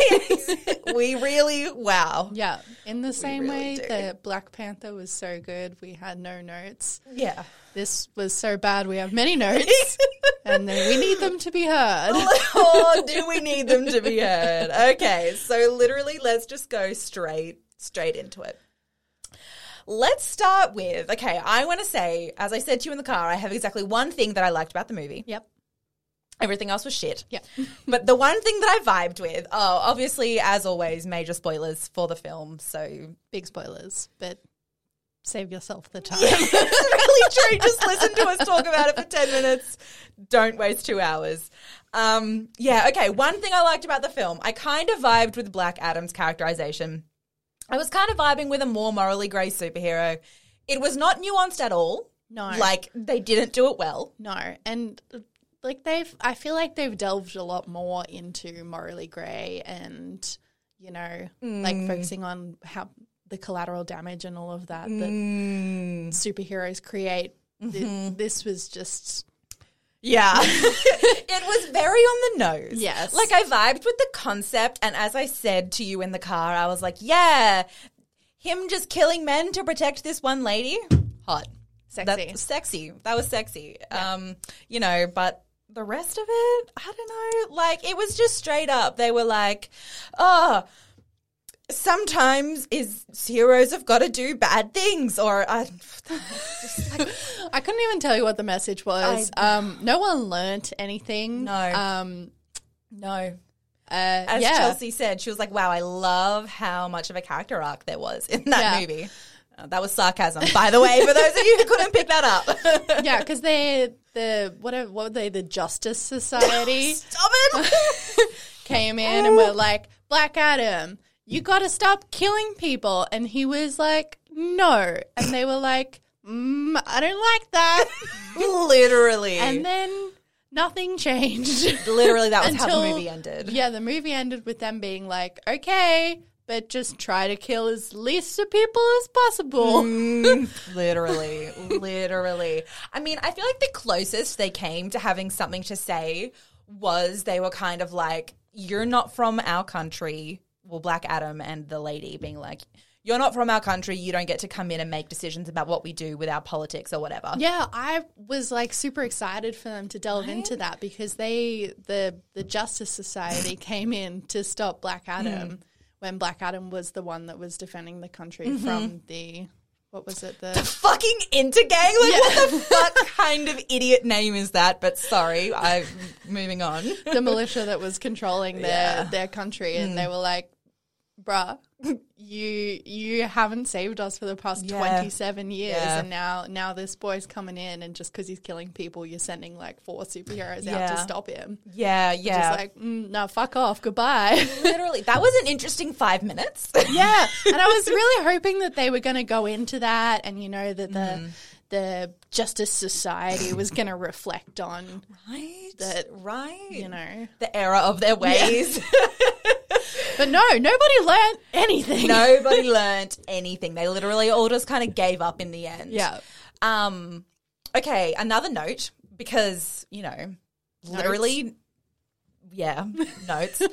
We really, wow. Yeah, in the same really way do. that Black Panther was so good, we had no notes. Yeah. This was so bad, we have many notes, and then we need them to be heard. Oh, do we need them to be heard? Okay, so literally let's just go straight into it. Let's start with, okay, I want to say, as I said to you in the car, I have exactly one thing that I liked about the movie. Yep. Everything else was shit. Yep. But the one thing that I vibed with, obviously, as always, major spoilers for the film, so... Big spoilers, but save yourself the time. It's really true. Just listen to us talk about it for 10 minutes. Don't waste 2 hours. Yeah, okay, one thing I liked about the film, I kind of vibed with Black Adam's characterization. I was kind of vibing with a more morally grey superhero. It was not nuanced at all. No. Like, they didn't do it well. No, and like I feel like they've delved a lot more into morally grey and, you know, like focusing on how the collateral damage and all of that that superheroes create. This was just... Yeah. It was very on the nose. Yes. Like, I vibed with the concept, and as I said to you in the car, I was like, yeah, him just killing men to protect this one lady, hot. Sexy. Sexy. That was sexy. Yeah. You know, but the rest of it, I don't know. Like, it was just straight up. They were like, oh, sometimes heroes have got to do bad things, or just like, I couldn't even tell you what the message was. No one learnt anything. No. No. As Chelsea said, she was like, wow, I love how much of a character arc there was in that movie. That was sarcasm, by the way, for those of you who couldn't pick that up. Yeah, because what were they, the Justice Society? Stop it! Came in and were like, Black Adam, you got to stop killing people. And he was like, no. And they were like, I don't like that. Literally. And then nothing changed. Literally, that was how the movie ended. Yeah, the movie ended with them being like, okay, but just try to kill as least of people as possible. Literally. I mean, I feel like the closest they came to having something to say was they were kind of like, you're not from our country. Well, Black Adam and the lady being like, you're not from our country, you don't get to come in and make decisions about what we do with our politics or whatever. Yeah, I was like super excited for them to delve into that because the Justice Society came in to stop Black Adam when Black Adam was the one that was defending the country from the, what was it? The fucking Intergang? Like, what the fuck kind of idiot name is that? But sorry, I'm moving on. The militia that was controlling their country, and they were like, bruh, you haven't saved us for the past 27 years, and now this boy's coming in, and just because he's killing people, you're sending like 4 superheroes out to stop him. Yeah. Just like, no, fuck off, goodbye. Literally, that was an interesting 5 minutes. Yeah, and I was really hoping that they were going to go into that, and you know that the Justice Society was going to reflect on right, you know, the error of their ways. But no, nobody learned anything. Nobody learned anything. They literally all just kind of gave up in the end. Yeah. Okay, another note, because, you know, literally, notes.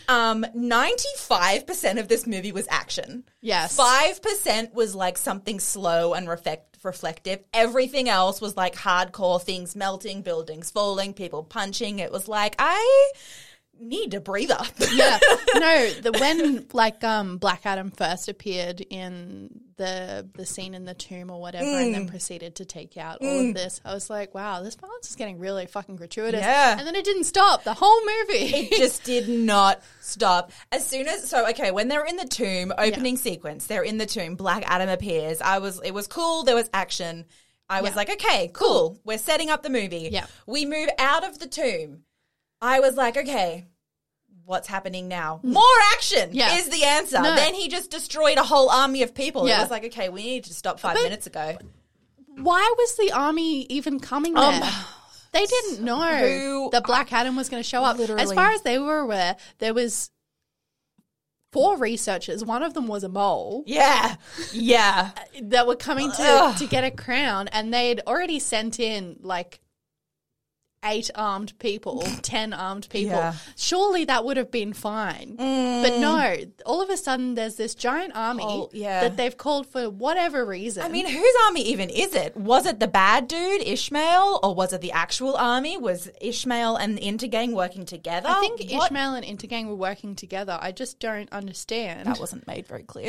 95% of this movie was action. Yes. 5% was like something slow and reflective. Everything else was like hardcore things, melting, buildings falling, people punching. It was like, I need a breather. Yeah. No, when like Black Adam first appeared in the scene in the tomb or whatever, and then proceeded to take out all of this. I was like, wow, this violence is getting really fucking gratuitous. Yeah. And then it didn't stop the whole movie. It just did not stop. As soon as when they're in the tomb, opening sequence, they're in the tomb, Black Adam appears. It was cool, there was action. I was like, okay, cool. We're setting up the movie. Yeah. We move out of the tomb. I was like, okay, what's happening now? More action is the answer. No. Then he just destroyed a whole army of people. Yeah. It was like, okay, we need to stop 5 minutes ago. Why was the army even coming there? They didn't know that Black Adam was going to show up. Literally. As far as they were aware, there was 4 researchers. One of them was a mole. Yeah. That were coming to get a crown, and they'd already sent in like 8 armed people, 10 armed people. Yeah. Surely that would have been fine. But no, all of a sudden there's this giant army that they've called for whatever reason. I mean, whose army even is it? Was it the bad dude, Ishmael, or was it the actual army? Was Ishmael and the Intergang working together? I think Ishmael and Intergang were working together. I just don't understand. That wasn't made very clear.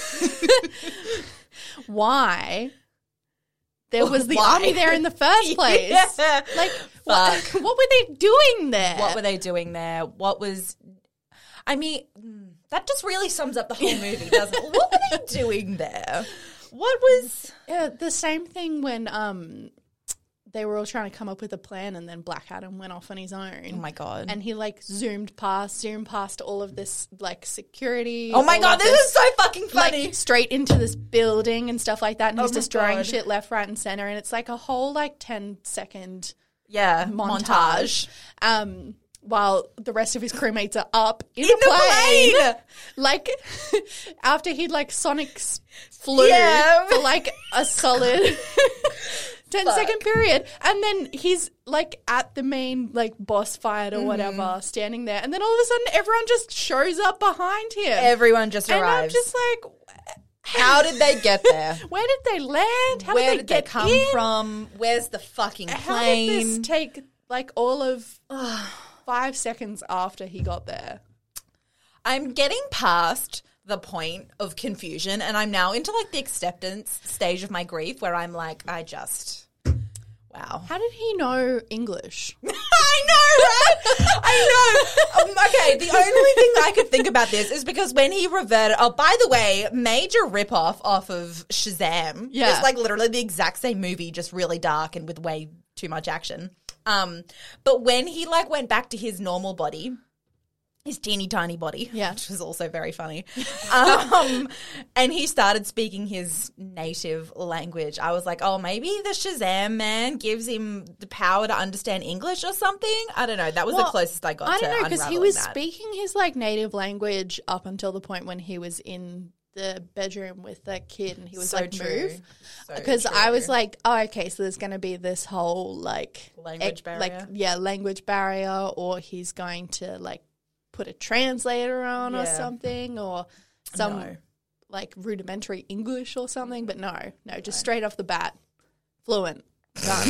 Why there was the army there in the first place. Yeah. Like, what were they doing there? What were they doing there? I mean, that just really sums up the whole movie, doesn't it? What were they doing there? What was... the same thing when they were all trying to come up with a plan, and then Black Adam went off on his own. Oh, my God. And he, like, zoomed past all of this, like, security. Oh, my God, this is so fucking funny. Like, straight into this building and stuff like that, and he's my destroying God. shit left, right, and center, and it's, like, a whole, like, 10-second montage. While the rest of his crewmates are up in the plane. Like, after he, like, Sonic flew for, like, a solid 10-second period. And then he's, like, at the main, like, boss fight or whatever, standing there. And then all of a sudden, everyone just shows up behind him. Everyone just arrives. And I'm just like... How did they get there? Where did they land? How Where did they get come in? from? Where's the fucking plane? How did this take, like, all of 5 seconds after he got there? I'm getting past the point of confusion, and I'm now into, like, the acceptance stage of my grief where I'm like, wow. How did he know English? I know, right? I know. Okay, the only thing I could think about this is because when he reverted... Oh, by the way, major ripoff off of Shazam. Yeah. It's, like, literally the exact same movie, just really dark and with way too much action. But when he, like, went back to his normal body... his teeny tiny body, which was also very funny. And he started speaking his native language. I was like, oh, maybe the Shazam man gives him the power to understand English or something. I don't know. That was the closest I got to unraveling that. I don't know, because he was speaking his, like, native language up until the point when he was in the bedroom with that kid and he was move. Because I was like, oh, okay, so there's going to be this whole, like... language barrier. Language barrier, or he's going to, like, put a translator on or something, or some like rudimentary English or something, but no, just straight off the bat, fluent, done.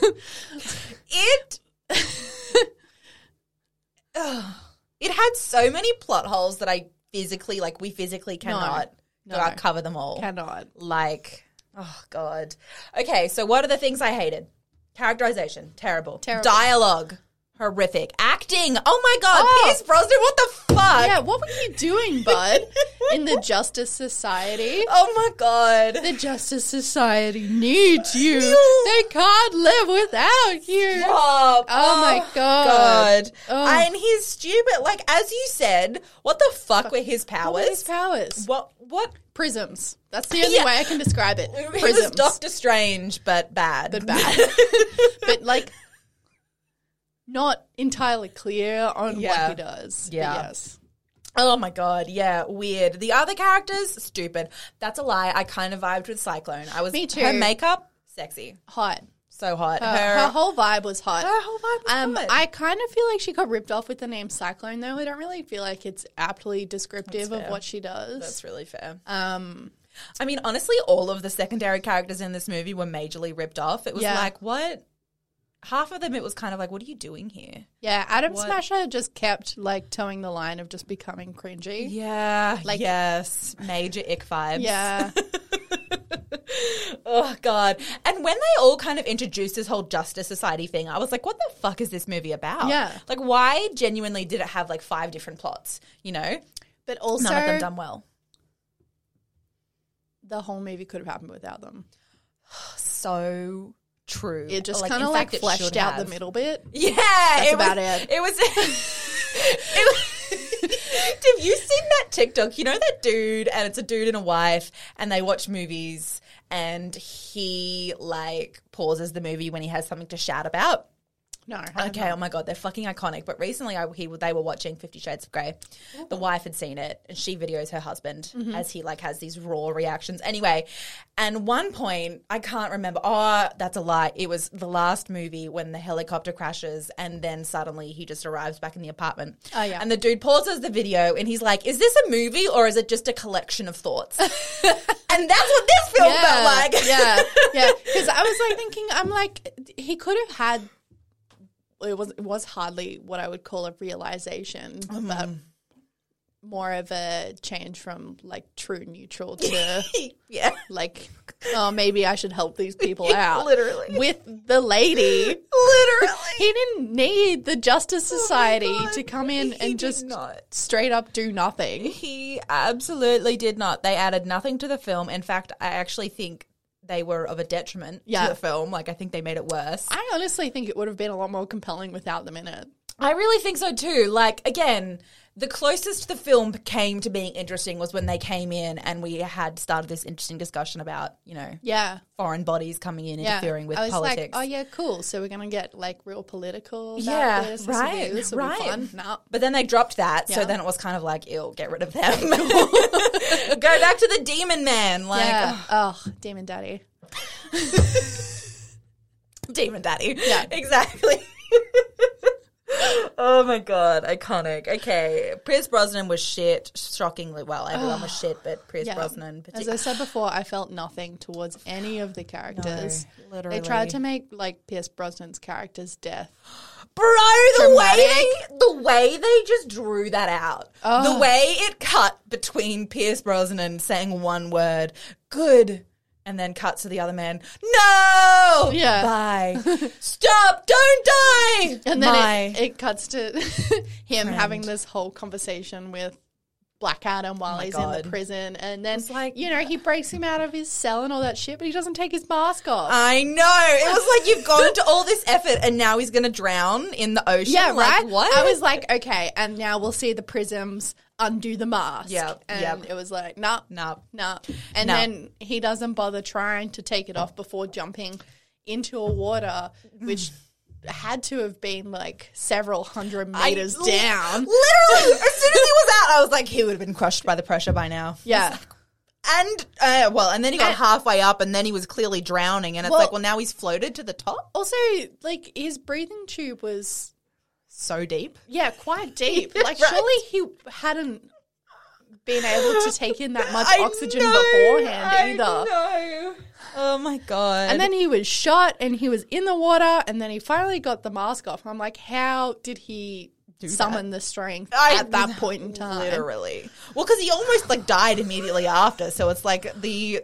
It had so many plot holes that we physically cannot cover them all. Cannot. Like, oh God. Okay, so what are the things I hated? Characterization, terrible. Dialogue, horrific. Acting, oh my God, Pierce Brosnan, what the fuck? Yeah, what were you doing, bud, in the Justice Society? Oh my God. The Justice Society needs you. They can't live without you. Stop. Oh my God. Oh. And he's stupid. Like, as you said, what the fuck were his powers? What were his powers? What? Prisms. That's the only way I can describe it. He Prisms. was Doctor Strange, but bad. But, like, not entirely clear on what he does. Yeah. But yes. Oh my God, yeah, weird. The other characters, stupid. That's a lie. I kind of vibed with Cyclone. Me too. Her makeup, sexy. Hot. So hot. Her whole vibe was hot. Her whole vibe was hot. I kind of feel like she got ripped off with the name Cyclone, though. I don't really feel like it's aptly descriptive of what she does. That's really fair. I mean, honestly, all of the secondary characters in this movie were majorly ripped off. It was like, what? Half of them, it was kind of like, what are you doing here? Yeah, Adam Smasher just kept, like, towing the line of just becoming cringy. Yeah, like, yes. Major ick vibes. Yeah. Oh, God. And when they all kind of introduced this whole Justice Society thing, I was like, what the fuck is this movie about? Yeah. Like, why genuinely did it have like 5 different plots, you know? But also, none of them done well. The whole movie could have happened without them. So true. It just Like, kind of in like fact, it fleshed should out have. the middle bit. Yeah. That's about it. It was... Have you seen that TikTok? You know that dude, and it's a dude and a wife, and they watch movies, and he like pauses the movie when he has something to shout about. No. Okay, oh my God, they're fucking iconic. But recently they were watching 50 Shades of Grey. The wife had seen it, and she videos her husband as he like has these raw reactions. Anyway, and one point, I can't remember. Oh, that's a lie. It was the last movie when the helicopter crashes, and then suddenly he just arrives back in the apartment. Oh, yeah. And the dude pauses the video, and he's like, is this a movie or is it just a collection of thoughts? And that's what this film felt like. Yeah. Because I was like thinking, I'm like, he could have had... It was hardly what I would call a realization, but more of a change from like true neutral to Yeah. like, oh, maybe I should help these people out. Literally. With the lady. Literally. He didn't need the Justice Society to come in He and did just not. straight up do nothing. He absolutely did not. They added nothing to the film. In fact, I actually think they were of a detriment to the film. Like, I think they made it worse. I honestly think it would have been a lot more compelling without them in it. I really think so too. Like, again, the closest the film came to being interesting was when they came in and we had started this interesting discussion about, you know, foreign bodies coming in, interfering with I was politics. like, oh yeah, cool. So we're going to get like real political about this. This will be fun. No. But then they dropped that, so then it was kind of like, ew, get rid of them. Go back to the demon man. Like, Demon Daddy. Demon Daddy. Yeah. Exactly. Oh my God, iconic. Okay, Pierce Brosnan was shit, shockingly. Well, everyone was shit, but Pierce Brosnan As I said before, I felt nothing towards any of the characters. No, literally. They tried to make like Pierce Brosnan's character's death. Bro, the way they just drew that out. The way it cut between Pierce Brosnan saying one word, good, and then cuts to the other man, no! Yeah. Bye. Stop! Don't die! And then it cuts to him friend. having this whole conversation with Black Adam while he's in the prison. And then, like, you know, he breaks him out of his cell and all that shit, but he doesn't take his mask off. I know. It was like, you've gone to all this effort and now he's going to drown in the ocean. Yeah, like, right? What? I was like, okay, and now we'll see the prisms undo the mask. Yep, And yep. it was like, nah. And No. then he doesn't bother trying to take it off before jumping into a water, which had to have been like several hundred meters down. Literally, as soon as he was out, I was like, he would have been crushed by the pressure by now. Yeah. And, and then he got halfway up and then he was clearly drowning. And it's like, well, now he's floated to the top? Also, like, his breathing tube was... So deep. Yeah, quite deep. Like, Right. surely he hadn't been able to take in that much I oxygen know, beforehand either. I know. Oh, my God. And then he was shot and he was in the water and then he finally got the mask off. I'm like, how did he summon the strength at that point in time? Literally. Well, because he almost, like, died immediately after. So it's like the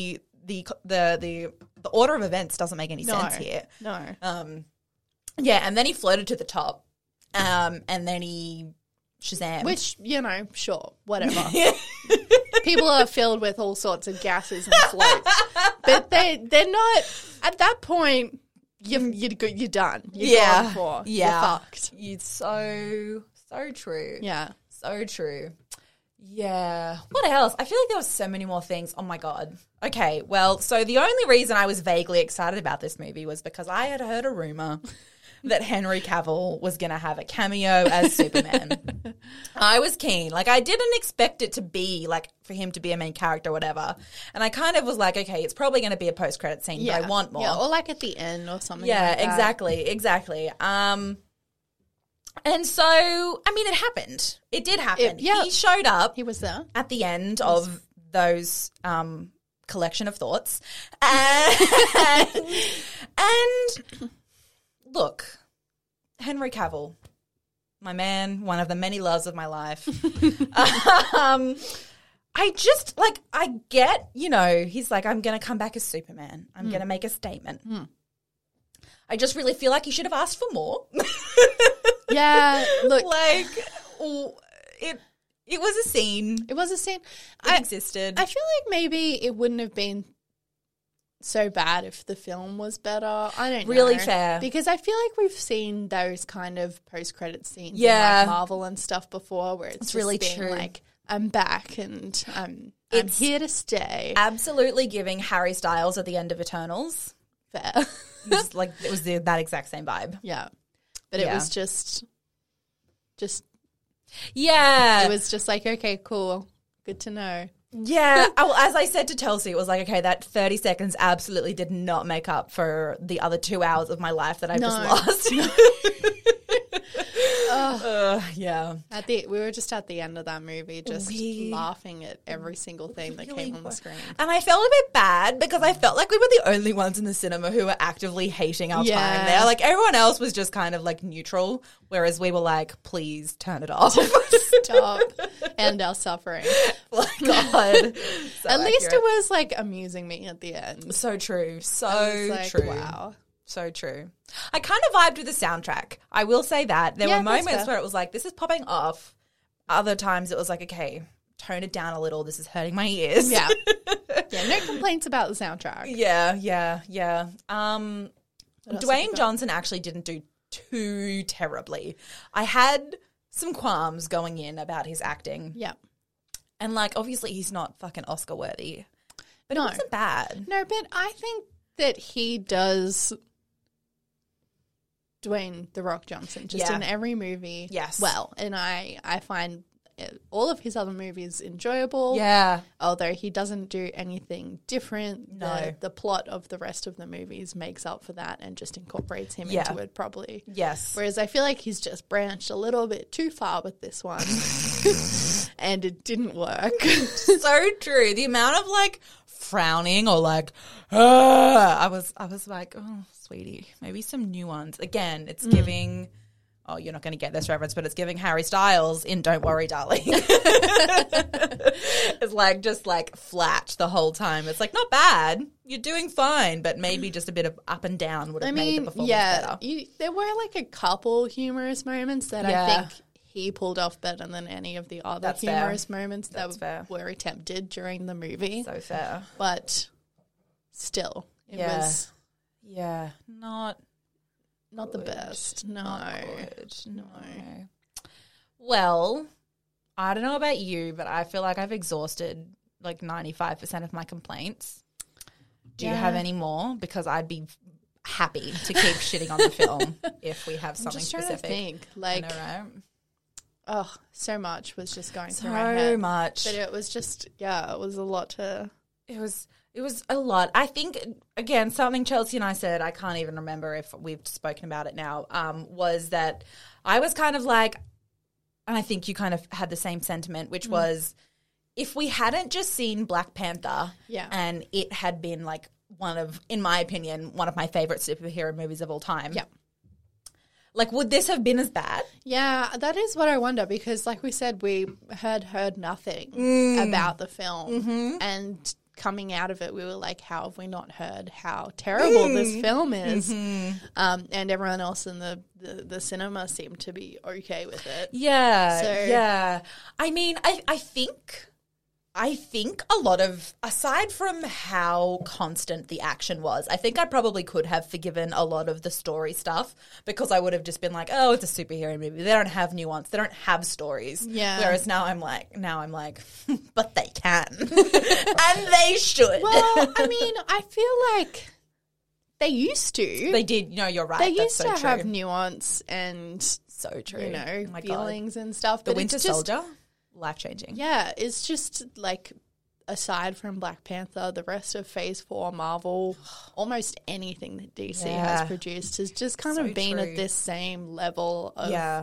order of events doesn't make any sense here. No. Yeah, and then he floated to the top. And then he Shazam. Which, you know, sure, whatever. People are filled with all sorts of gases and floats. But they're not, at that point, you're done. You're gone for. You're fucked. It's so true. Yeah. So true. Yeah. What else? I feel like there was so many more things. Oh, my God. Okay, well, so the only reason I was vaguely excited about this movie was because I had heard a rumor that Henry Cavill was going to have a cameo as Superman. I was keen. Like, I didn't expect it to be, like, for him to be a main character or whatever. And I kind of was like, okay, it's probably going to be a post-credit scene, but I want more. Yeah, or like at the end or something Yeah, like that. exactly. And so, I mean, it happened. It did happen. He showed up. He was there. At the end of those collection of thoughts. And look, Henry Cavill, my man, one of the many loves of my life. I I just, like, I get, you know, he's like, I'm going to come back as Superman. I'm going to make a statement. I just really feel like he should have asked for more. Yeah, look. Like, it was a scene. It was a scene. It existed. I feel like maybe it wouldn't have been so bad if the film was better. I don't know. Really fair. Because I feel like we've seen those kind of post-credit scenes in Yeah. like Marvel and stuff before where it's just really being true. like, I'm back and I'm It's here to stay. Absolutely giving Harry Styles at the end of Eternals. Fair. It was that exact same vibe. Yeah. But Yeah. it was just Yeah. it was just like, okay, cool. Good to know. Yeah. Well, as I said to Telsey, it was like, okay, that 30 seconds absolutely did not make up for the other 2 hours of my life that I've just lost. Yeah. We were just at the end of that movie, just laughing at every single thing that came on the screen. And I felt a bit bad because I felt like we were the only ones in the cinema who were actively hating our time there. Like everyone else was just kind of like neutral, whereas we were like, please turn it off. Stop. And our suffering. Oh, God. So At least accurate. it was like amusing me at the end. So true. I So was like, true. wow. So true. I kind of vibed with the soundtrack. I will say that. There Yeah, were that's moments fair. where it was like, this is popping off. Other times it was like, okay, tone it down a little. This is hurting my ears. Yeah. Yeah, no complaints about the soundtrack. Yeah. else have you Dwayne got? Johnson actually didn't do too terribly. I had some qualms going in about his acting. Yeah. And like, obviously he's not fucking Oscar worthy. But No. it wasn't bad. No, but I think that he does Dwayne The Rock Johnson just Yeah. in every movie. Yes. Well, and I find all of his other movies enjoyable. Yeah. Although he doesn't do anything different. No. The plot of the rest of the movies makes up for that and just incorporates him Yeah. into it probably. Yes. Whereas I feel like he's just branched a little bit too far with this one. And it didn't work. So true. The amount of like frowning or like, I was like, oh, sweetie, maybe some new ones. Again, it's giving. Oh, you're not going to get this reference, but it's giving Harry Styles in "Don't Worry, Darling." It's like just like flat the whole time. It's like not bad. You're doing fine, but maybe just a bit of up and down would have made the performance better. There were like a couple humorous moments that Yeah. I think he pulled off better than any of the other That's fair. humorous moments That's fair. that were attempted during the movie. So fair. But still, it Yeah. was Yeah, not not the best. No. good. No. Well, I don't know about you, but I feel like I've exhausted like 95% of my complaints. Do you have any more? Because I'd be happy to keep shitting on the film if we have something Just trying specific. to think. I Like, know, right? oh, so much was just going through my head. So much. But it was just, it was a lot to... It was a lot. I think, again, something Chelsea and I said, I can't even remember if we've spoken about it now, was that I was kind of like, and I think you kind of had the same sentiment, which was if we hadn't just seen Black Panther and it had been like in my opinion, one of my favorite superhero movies of all time. Yeah. Like, would this have been as bad? Yeah, that is what I wonder because, like we said, we heard nothing about the film. And coming out of it, we were like, how have we not heard how terrible this film is? And everyone else in the cinema seemed to be okay with it. Yeah, So- yeah. I mean, I think a lot of, aside from how constant the action was, I think I probably could have forgiven a lot of the story stuff because I would have just been like, oh, it's a superhero movie. They don't have nuance. They don't have stories. Yeah. Whereas now I'm like, but they can. And they should. Well, I mean, I feel like they used to. They did. No, you're right. They That's used so to true. have nuance and, So true. you know, Oh my God. feelings and stuff. The but Winter it's just, Soldier, life-changing. Yeah, it's just like, aside from Black Panther, the rest of Phase 4, Marvel, almost anything that DC Yeah. has produced has just kind So of been true. at this same level of Yeah.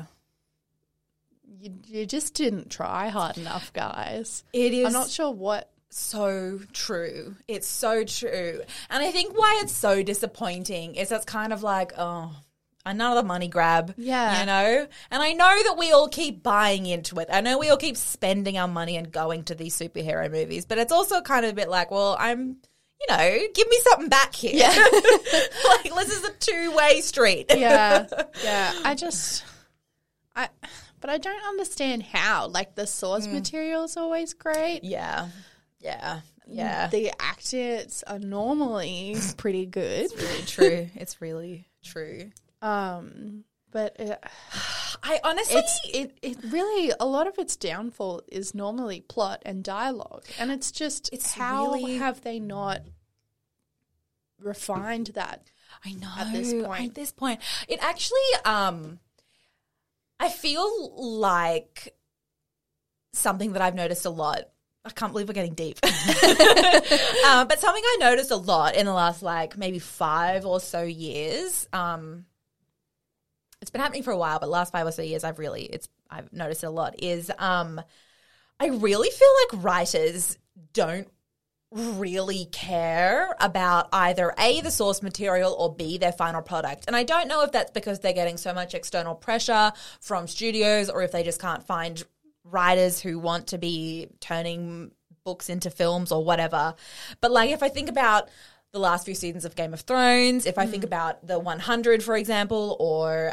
you just didn't try hard enough, guys. It is. I'm not sure what. So true. It's so true. And I think why it's so disappointing is that's kind of like, oh, another money grab. Yeah. You know? And I know that we all keep buying into it. I know we all keep spending our money and going to these superhero movies, but it's also kind of a bit like, well, give me something back here. Yeah. Like, this is a two-way street. Yeah. But I don't understand how. Like, the source material is always great. Yeah. The actors are normally pretty good. It's really true. It's really true. But I honestly... It really, a lot of its downfall is normally plot and dialogue. And it's how really... have they not refined that? I know. At this point. It actually... I feel like something that I've noticed a lot. I can't believe we're getting deep. But something I noticed a lot in the last maybe 5 or so years. It's been happening for a while, but last 5 or so years I've noticed it a lot. Is I really feel like writers don't really care about either A, the source material, or B, their final product. And I don't know if that's because they're getting so much external pressure from studios, or if they just can't find writers who want to be turning books into films or whatever. But if I think about the last few seasons of Game of Thrones, if I think about the 100, for example, or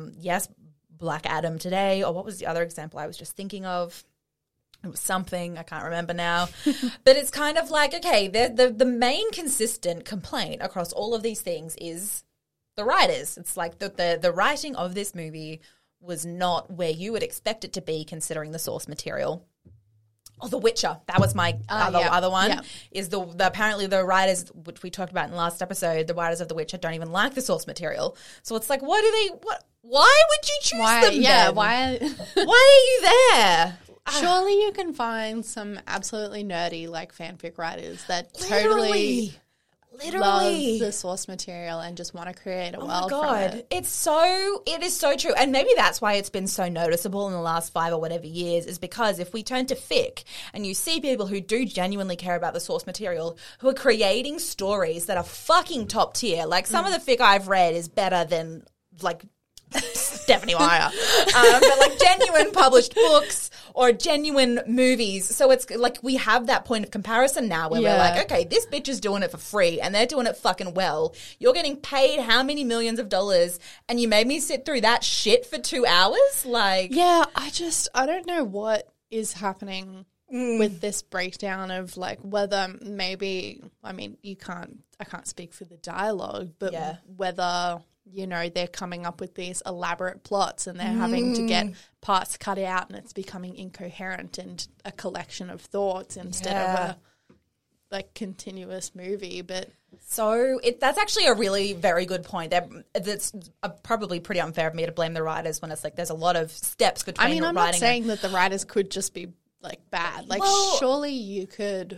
Black Adam today, or what was the other example I was just thinking of? It was something, I can't remember now. But it's kind of like, okay, the main consistent complaint across all of these things is the writers. It's like the writing of this movie was not where you would expect it to be considering the source material. Oh, The Witcher. That was my other one. Yeah. Is apparently the writers, which we talked about in the last episode, the writers of The Witcher don't even like the source material. So it's like, why would you choose them then? Why are you there? Surely you can find some absolutely nerdy fanfic writers that totally love the source material and just want to create a world from it. It is so true. And maybe that's why it's been so noticeable in the last 5 or whatever years, is because if we turn to fic and you see people who do genuinely care about the source material, who are creating stories that are fucking top tier. Some of the fic I've read is better than Stephanie Meyer. But genuine published books or genuine movies. So it's we have that point of comparison now where we're like, okay, this bitch is doing it for free and they're doing it fucking well. You're getting paid how many millions of dollars and you made me sit through that shit for 2 hours? Yeah, I don't know what is happening with this breakdown of whether maybe, I can't speak for the dialogue, but whether... they're coming up with these elaborate plots and they're having to get parts cut out and it's becoming incoherent and a collection of thoughts instead of a continuous movie. But so that's actually a really very good point. That's probably pretty unfair of me to blame the writers when it's there's a lot of steps between I'm not saying that the writers could just be bad. Surely you could...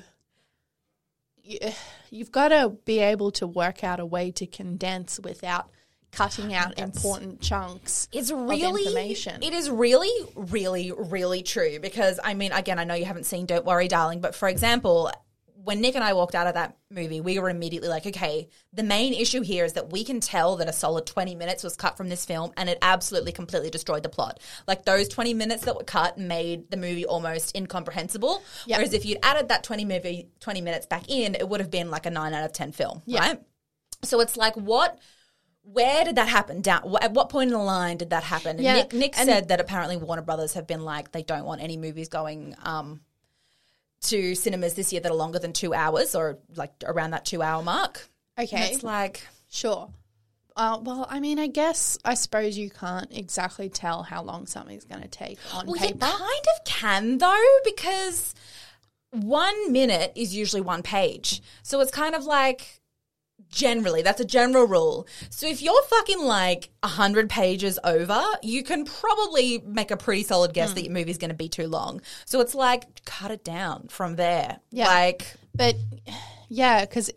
You've got to be able to work out a way to condense without cutting out important chunks of information. It is really, really, really true because, again, I know you haven't seen Don't Worry, Darling, but for example, when Nick and I walked out of that movie, we were immediately like, okay, the main issue here is that we can tell that a solid 20 minutes was cut from this film and it absolutely completely destroyed the plot. Those 20 minutes that were cut made the movie almost incomprehensible. Yep. Whereas if you'd added that 20 minutes back in, it would have been a 9 out of 10 film, right? So it's where did that happen? At what point in the line did that happen? Yeah. Nick said that apparently Warner Brothers have been they don't want any movies going to cinemas this year that are longer than 2 hours or around that 2 hour mark. Okay. And it's sure. Well, I suppose you can't exactly tell how long something's going to take on paper. You kind of can though, because 1 minute is usually 1 page. So it's kind of generally, that's a general rule. So if you're fucking 100 pages over, you can probably make a pretty solid guess that your movie's going to be too long. So it's cut it down from there. Yeah. But yeah, because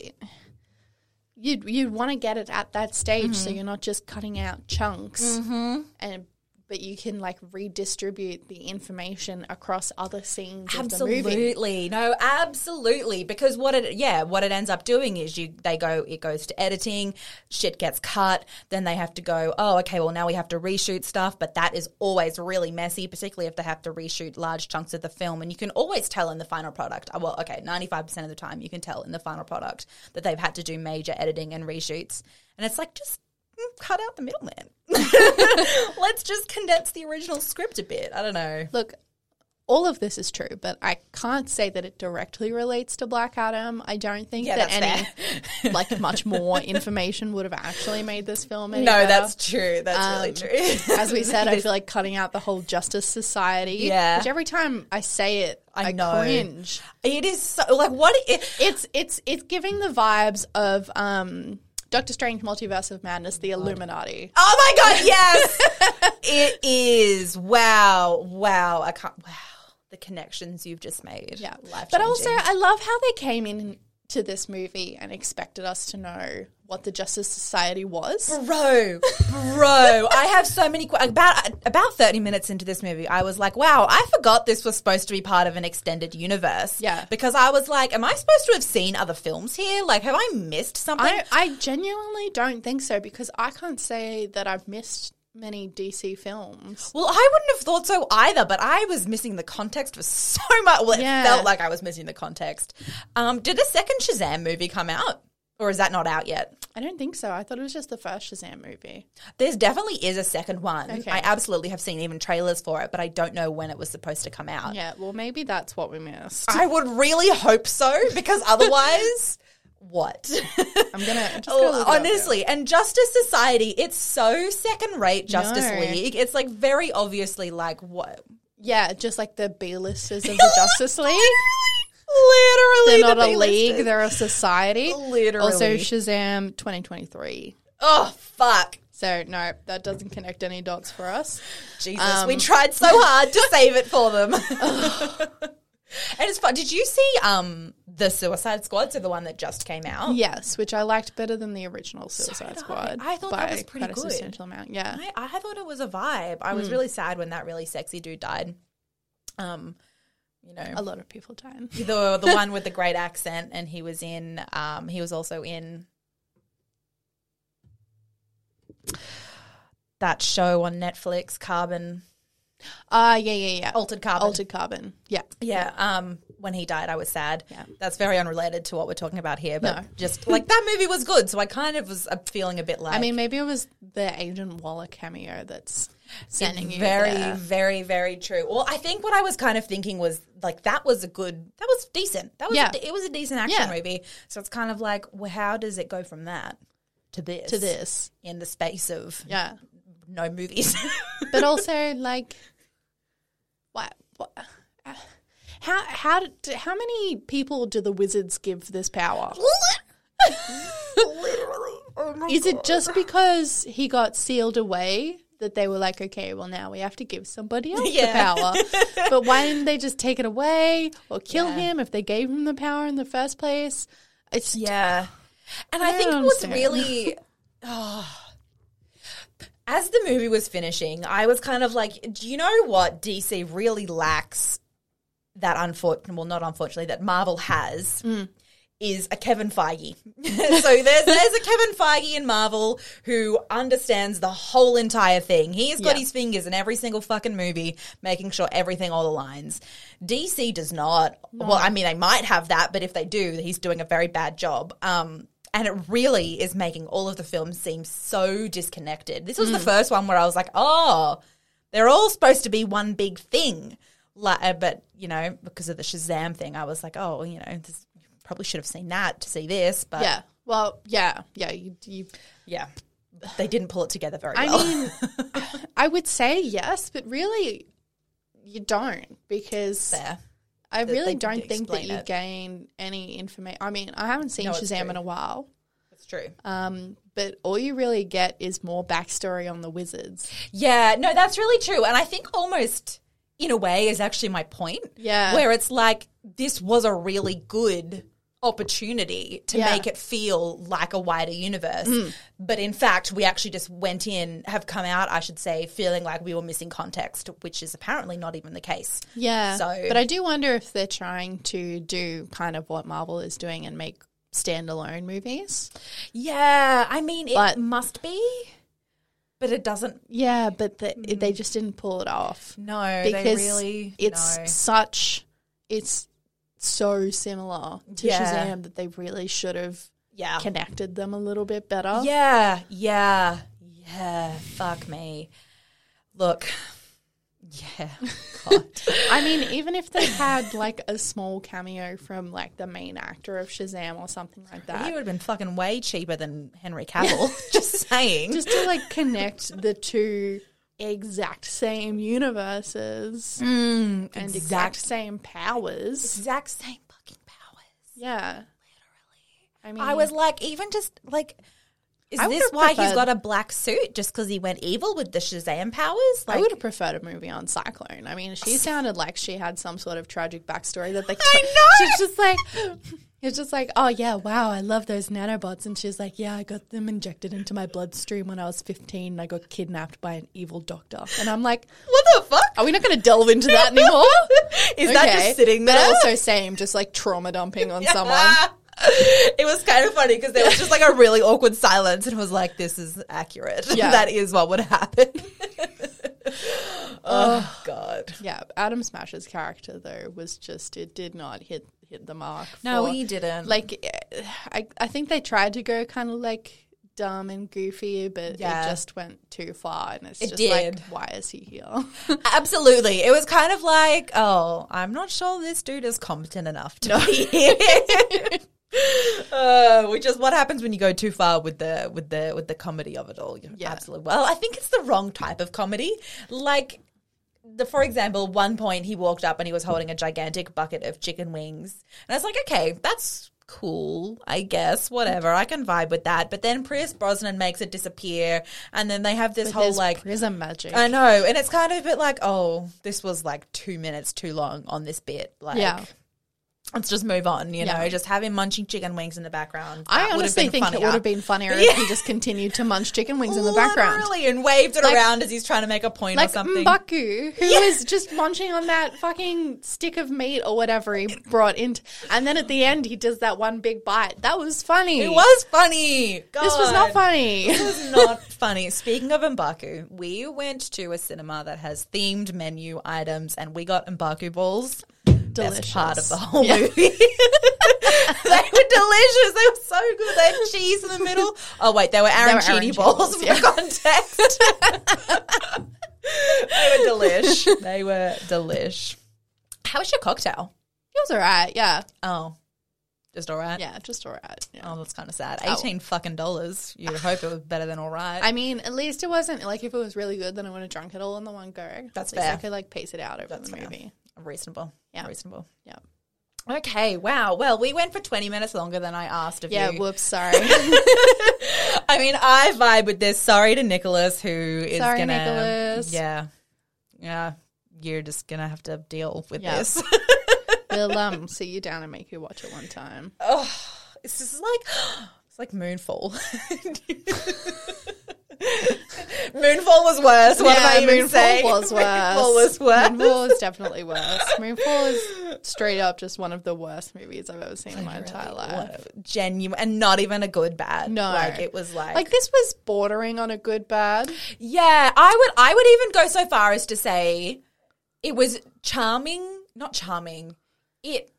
you'd want to get it at that stage, so you're not just cutting out chunks and but you can like redistribute the information across other scenes Absolutely. of the movie. No, absolutely. Because what it ends up doing is it goes to editing, shit gets cut, then they have to go, oh, okay, well now we have to reshoot stuff, but that is always really messy, particularly if they have to reshoot large chunks of the film. And you can always tell in the final product, 95% of the time you can tell in the final product that they've had to do major editing and reshoots. And it's like, just cut out the middleman. Let's just condense the original script a bit. I don't know. Look, all of this is true, but I can't say that it directly relates to Black Adam. I don't think that any like much more information would have actually made this film any better. That's true. That's really true. As we said, I feel like cutting out the whole Justice Society. Yeah. Which every time I say it, I cringe. It is so, like, what? It's giving the vibes of Doctor Strange Multiverse of Madness, the Illuminati. Oh my God, yes! It is. Wow. Wow. The connections you've just made. Yeah. Life-changing. But also, I love how they came into this movie and expected us to know what the Justice Society was. Bro, I have so many about 30 minutes into this movie, I was like, wow, I forgot this was supposed to be part of an extended universe. Yeah. Because I was like, am I supposed to have seen other films here? Like, have I missed something? I genuinely don't think so, because I can't say that I've missed many DC films. Well, I wouldn't have thought so either, but I was missing the context for so much. Well, it felt like I was missing the context. Did a second Shazam movie come out? Or is that not out yet? I don't think so. I thought it was just the first Shazam movie. There's definitely is a second one. Okay. I absolutely have seen even trailers for it, but I don't know when it was supposed to come out. Yeah, well, maybe that's what we missed. I would really hope so, because otherwise... What? I'm just gonna look honestly, and Justice Society, it's so second-rate Justice League. It's like very obviously like what? Yeah, just like the B-listers of the Justice League. Literally, they're not a league; they're a society. Literally. Also, Shazam 2023. Oh fuck! So no, that doesn't connect any dots for us. Jesus, we tried so hard to save it for them. And it's fun. Did you see the Suicide Squad, so the one that just came out? Yes, which I liked better than the original Suicide Squad. I thought that was pretty quite good. A substantial amount, yeah. I thought it was a vibe. I was really sad when that really sexy dude died. You know, a lot of people died. The one with the great accent, and he was in. He was also in that show on Netflix, Carbon. Yeah. Altered Carbon. Yeah. When he died, I was sad. Yeah. That's very unrelated to what we're talking about here, but No. just like that movie was good, so I kind of was feeling a bit like. I mean, maybe it was the Agent Waller cameo that's sending you very, there. very, very true. Well, I think what I was kind of thinking was like that was decent. It was a decent action movie. So it's kind of like, well, how does it go from that to this in the space of no movies? But also, like, what? How many people do the Wizards give this power? Is it just because he got sealed away that they were like, okay, well, now we have to give somebody else the power? But why didn't they just take it away or kill him if they gave him the power in the first place? It's and I think what's really as the movie was finishing, I was kind of like, do you know what DC really lacks that that Marvel has is a Kevin Feige. So there's a Kevin Feige in Marvel who understands the whole entire thing. He's got his fingers in every single fucking movie, making sure everything all aligns. DC does not. No. Well, I mean, they might have that, but if they do, he's doing a very bad job. And it really is making all of the films seem so disconnected. This was the first one where I was like, oh, they're all supposed to be one big thing. But, you know, because of the Shazam thing, I was like, oh, you know, this, you probably should have seen that to see this. But yeah. Well, yeah. They didn't pull it together very well. I mean, I would say yes, but really you don't, because I really don't think that you gain any information. I mean, I haven't seen Shazam in a while. That's true. But all you really get is more backstory on the Wizards. Yeah, no, that's really true. And I think almost in a way is actually my point. Yeah. Where it's like, this was a really good opportunity to make it feel like a wider universe. But in fact, we actually just have come out, I should say, feeling like we were missing context, which is apparently not even the case. Yeah. So, but I do wonder if they're trying to do kind of what Marvel is doing and make standalone movies. Yeah, I mean, it must be, but it doesn't. Yeah, but they just didn't pull it off. No, because it's it's so similar to Shazam that they really should have connected them a little bit better. Yeah. Fuck me. Look. Yeah. God. I mean, even if they had like a small cameo from like the main actor of Shazam or something like that. He would have been fucking way cheaper than Henry Cavill. Just saying. Just to like connect the two exact same universes and exact same powers. Exact same fucking powers. Yeah. Literally. I mean, I was like, even just like, is this why he's got a black suit? Just because he went evil with the Shazam powers? I would have preferred a movie on Cyclone. I mean, she sounded like she had some sort of tragic backstory that they I know! She's just like... It's just like, oh, yeah, wow, I love those nanobots. And she's like, yeah, I got them injected into my bloodstream when I was 15 and I got kidnapped by an evil doctor. And I'm like, what the fuck? Are we not going to delve into that anymore? Is that just sitting there? But also same, just like trauma dumping on someone. It was kind of funny because there was just like a really awkward silence and it was like, this is accurate. Yeah. That is what would happen. Oh, God. Yeah, Adam Smash's character, though, was just, it did not hit the mark. No, he didn't. Like, I think they tried to go kind of like dumb and goofy, but it just went too far. And it's like, why is he here? Absolutely. It was kind of like, oh, I'm not sure this dude is competent enough to be here. Which is what happens when you go too far with the comedy of it all. Absolutely. Well, I think it's the wrong type of comedy. Like, for example, one point he walked up and he was holding a gigantic bucket of chicken wings. And I was like, okay, that's cool, I guess, whatever. I can vibe with that. But then Pierce Brosnan makes it disappear and then they have this whole like prism magic. I know. And it's kind of a bit like, oh, this was like 2 minutes too long on this bit. Like, let's just move on, you know, just have him munching chicken wings in the background. I honestly think it would have been funnier if he just continued to munch chicken wings in the background. Literally, and waved it around as he's trying to make a point or something. Like M'Baku, who was just munching on that fucking stick of meat or whatever he brought in. And then at the end, he does that one big bite. That was funny. It was funny. God. This was not funny. This was not funny. Speaking of M'Baku, we went to a cinema that has themed menu items and we got M'Baku balls. Delicious. Best part of the whole movie. They were delicious. They were so good. They had cheese in the middle. Oh, wait, they were arancini balls for context. They were delish. They were delish. How was your cocktail? It was all right, yeah. Oh, just all right? Yeah, just all right. Yeah. Oh, that's kind of sad. $18 fucking dollars. You'd hope it was better than all right. I mean, at least it wasn't, like, if it was really good, then I would have drunk it all in the one go. That's at least fair. I could, like, pace it out over the movie. Reasonable. Yeah. Reasonable. Yeah. Okay, wow. Well, we went for 20 minutes longer than I asked of you. Yeah, whoops, sorry. I mean, I vibe with this. Sorry to Nicholas, who is sorry, gonna... Nicholas. Yeah. Yeah. You're just going to have to deal with this. We'll sit you down and make you watch it one time. Oh, it's just like... It's like Moonfall. Moonfall was worse. What am I even saying? Moonfall was worse. Moonfall was worse. Moonfall was definitely worse. Moonfall is straight up just one of the worst movies I've ever seen in my entire life. Genuine, and not even a good bad. No. Like, it was like this was bordering on a good bad. Yeah, I would even go so far as to say it was charming, not charming. It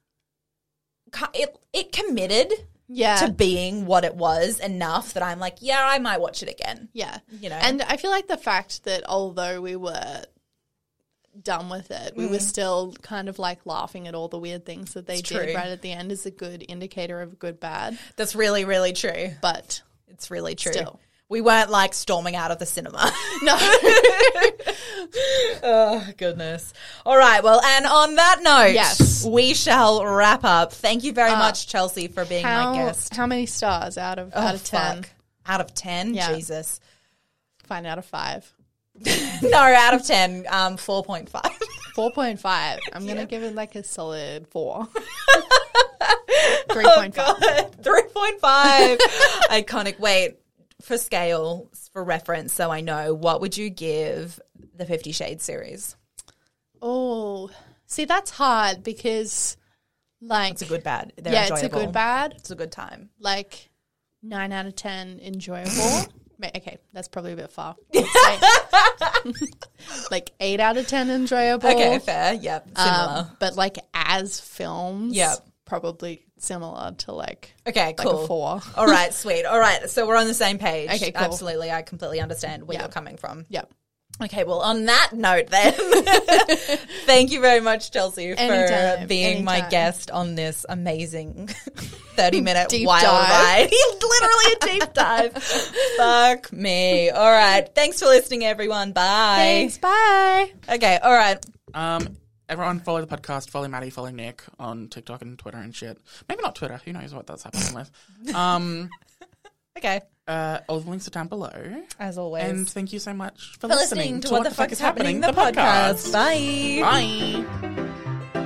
committed to being what it was enough that I'm like, yeah, I might watch it again. Yeah. You know. And I feel like the fact that although we were done with it, we were still kind of like laughing at all the weird things that they did right at the end is a good indicator of good bad. That's really, really true. But it's really true. Still. We weren't like storming out of the cinema. No. Oh, goodness. All right. Well, and on that note, yes, we shall wrap up. Thank you very much, Chelsea, for being my guest. How many stars out of 10? Fuck. Out of 10? Yeah. Jesus. Fine, out of 5. No, out of 10, 4.5. 4.5. I'm going to give it like a solid 4. 3.5. Oh, 3.5. Iconic. Wait, for scale, for reference, so I know, what would you give the 50 Shades series? Oh, see, that's hard because, like... It's a good bad. They're yeah, enjoyable. it's a good bad. It's a good time. Like, 9 out of 10 enjoyable. Okay, that's probably a bit far. Like 8 out of 10 enjoyable. Okay, fair. Yep, similar. But like as films, Yep. probably similar to like Okay, cool. a 4. All right, sweet. All right, so we're on the same page. Okay, cool. Absolutely. I completely understand where Yeah. you're coming from. Yep. Okay, well, on that note then, thank you very much, Chelsea, for Anytime, being my anytime. guest on this amazing 30-minute Deep wild dive. ride. Literally a deep dive. Fuck me. All right. Thanks for listening, everyone. Bye. Thanks. Bye. Okay, all right. Everyone follow the podcast, follow Maddie, follow Nick on TikTok and Twitter and shit. Maybe not Twitter. Who knows what that's happening with. Okay. All the links are down below. As always. And thank you so much for listening to What the Fuck is Happening, the podcast. Bye. Bye.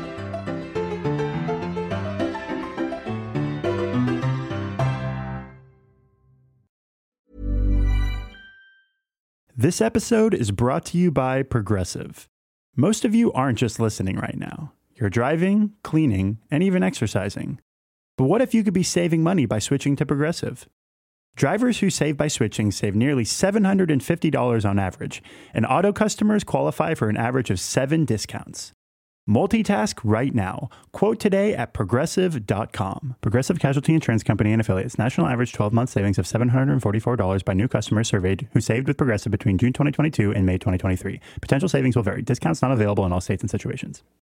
This episode is brought to you by Progressive. Most of you aren't just listening right now. You're driving, cleaning, and even exercising. But what if you could be saving money by switching to Progressive? Drivers who save by switching save nearly $750 on average, and auto customers qualify for an average of 7 discounts. Multitask right now. Quote today at Progressive.com. Progressive Casualty Insurance Company and Affiliates. National average 12-month savings of $744 by new customers surveyed who saved with Progressive between June 2022 and May 2023. Potential savings will vary. Discounts not available in all states and situations.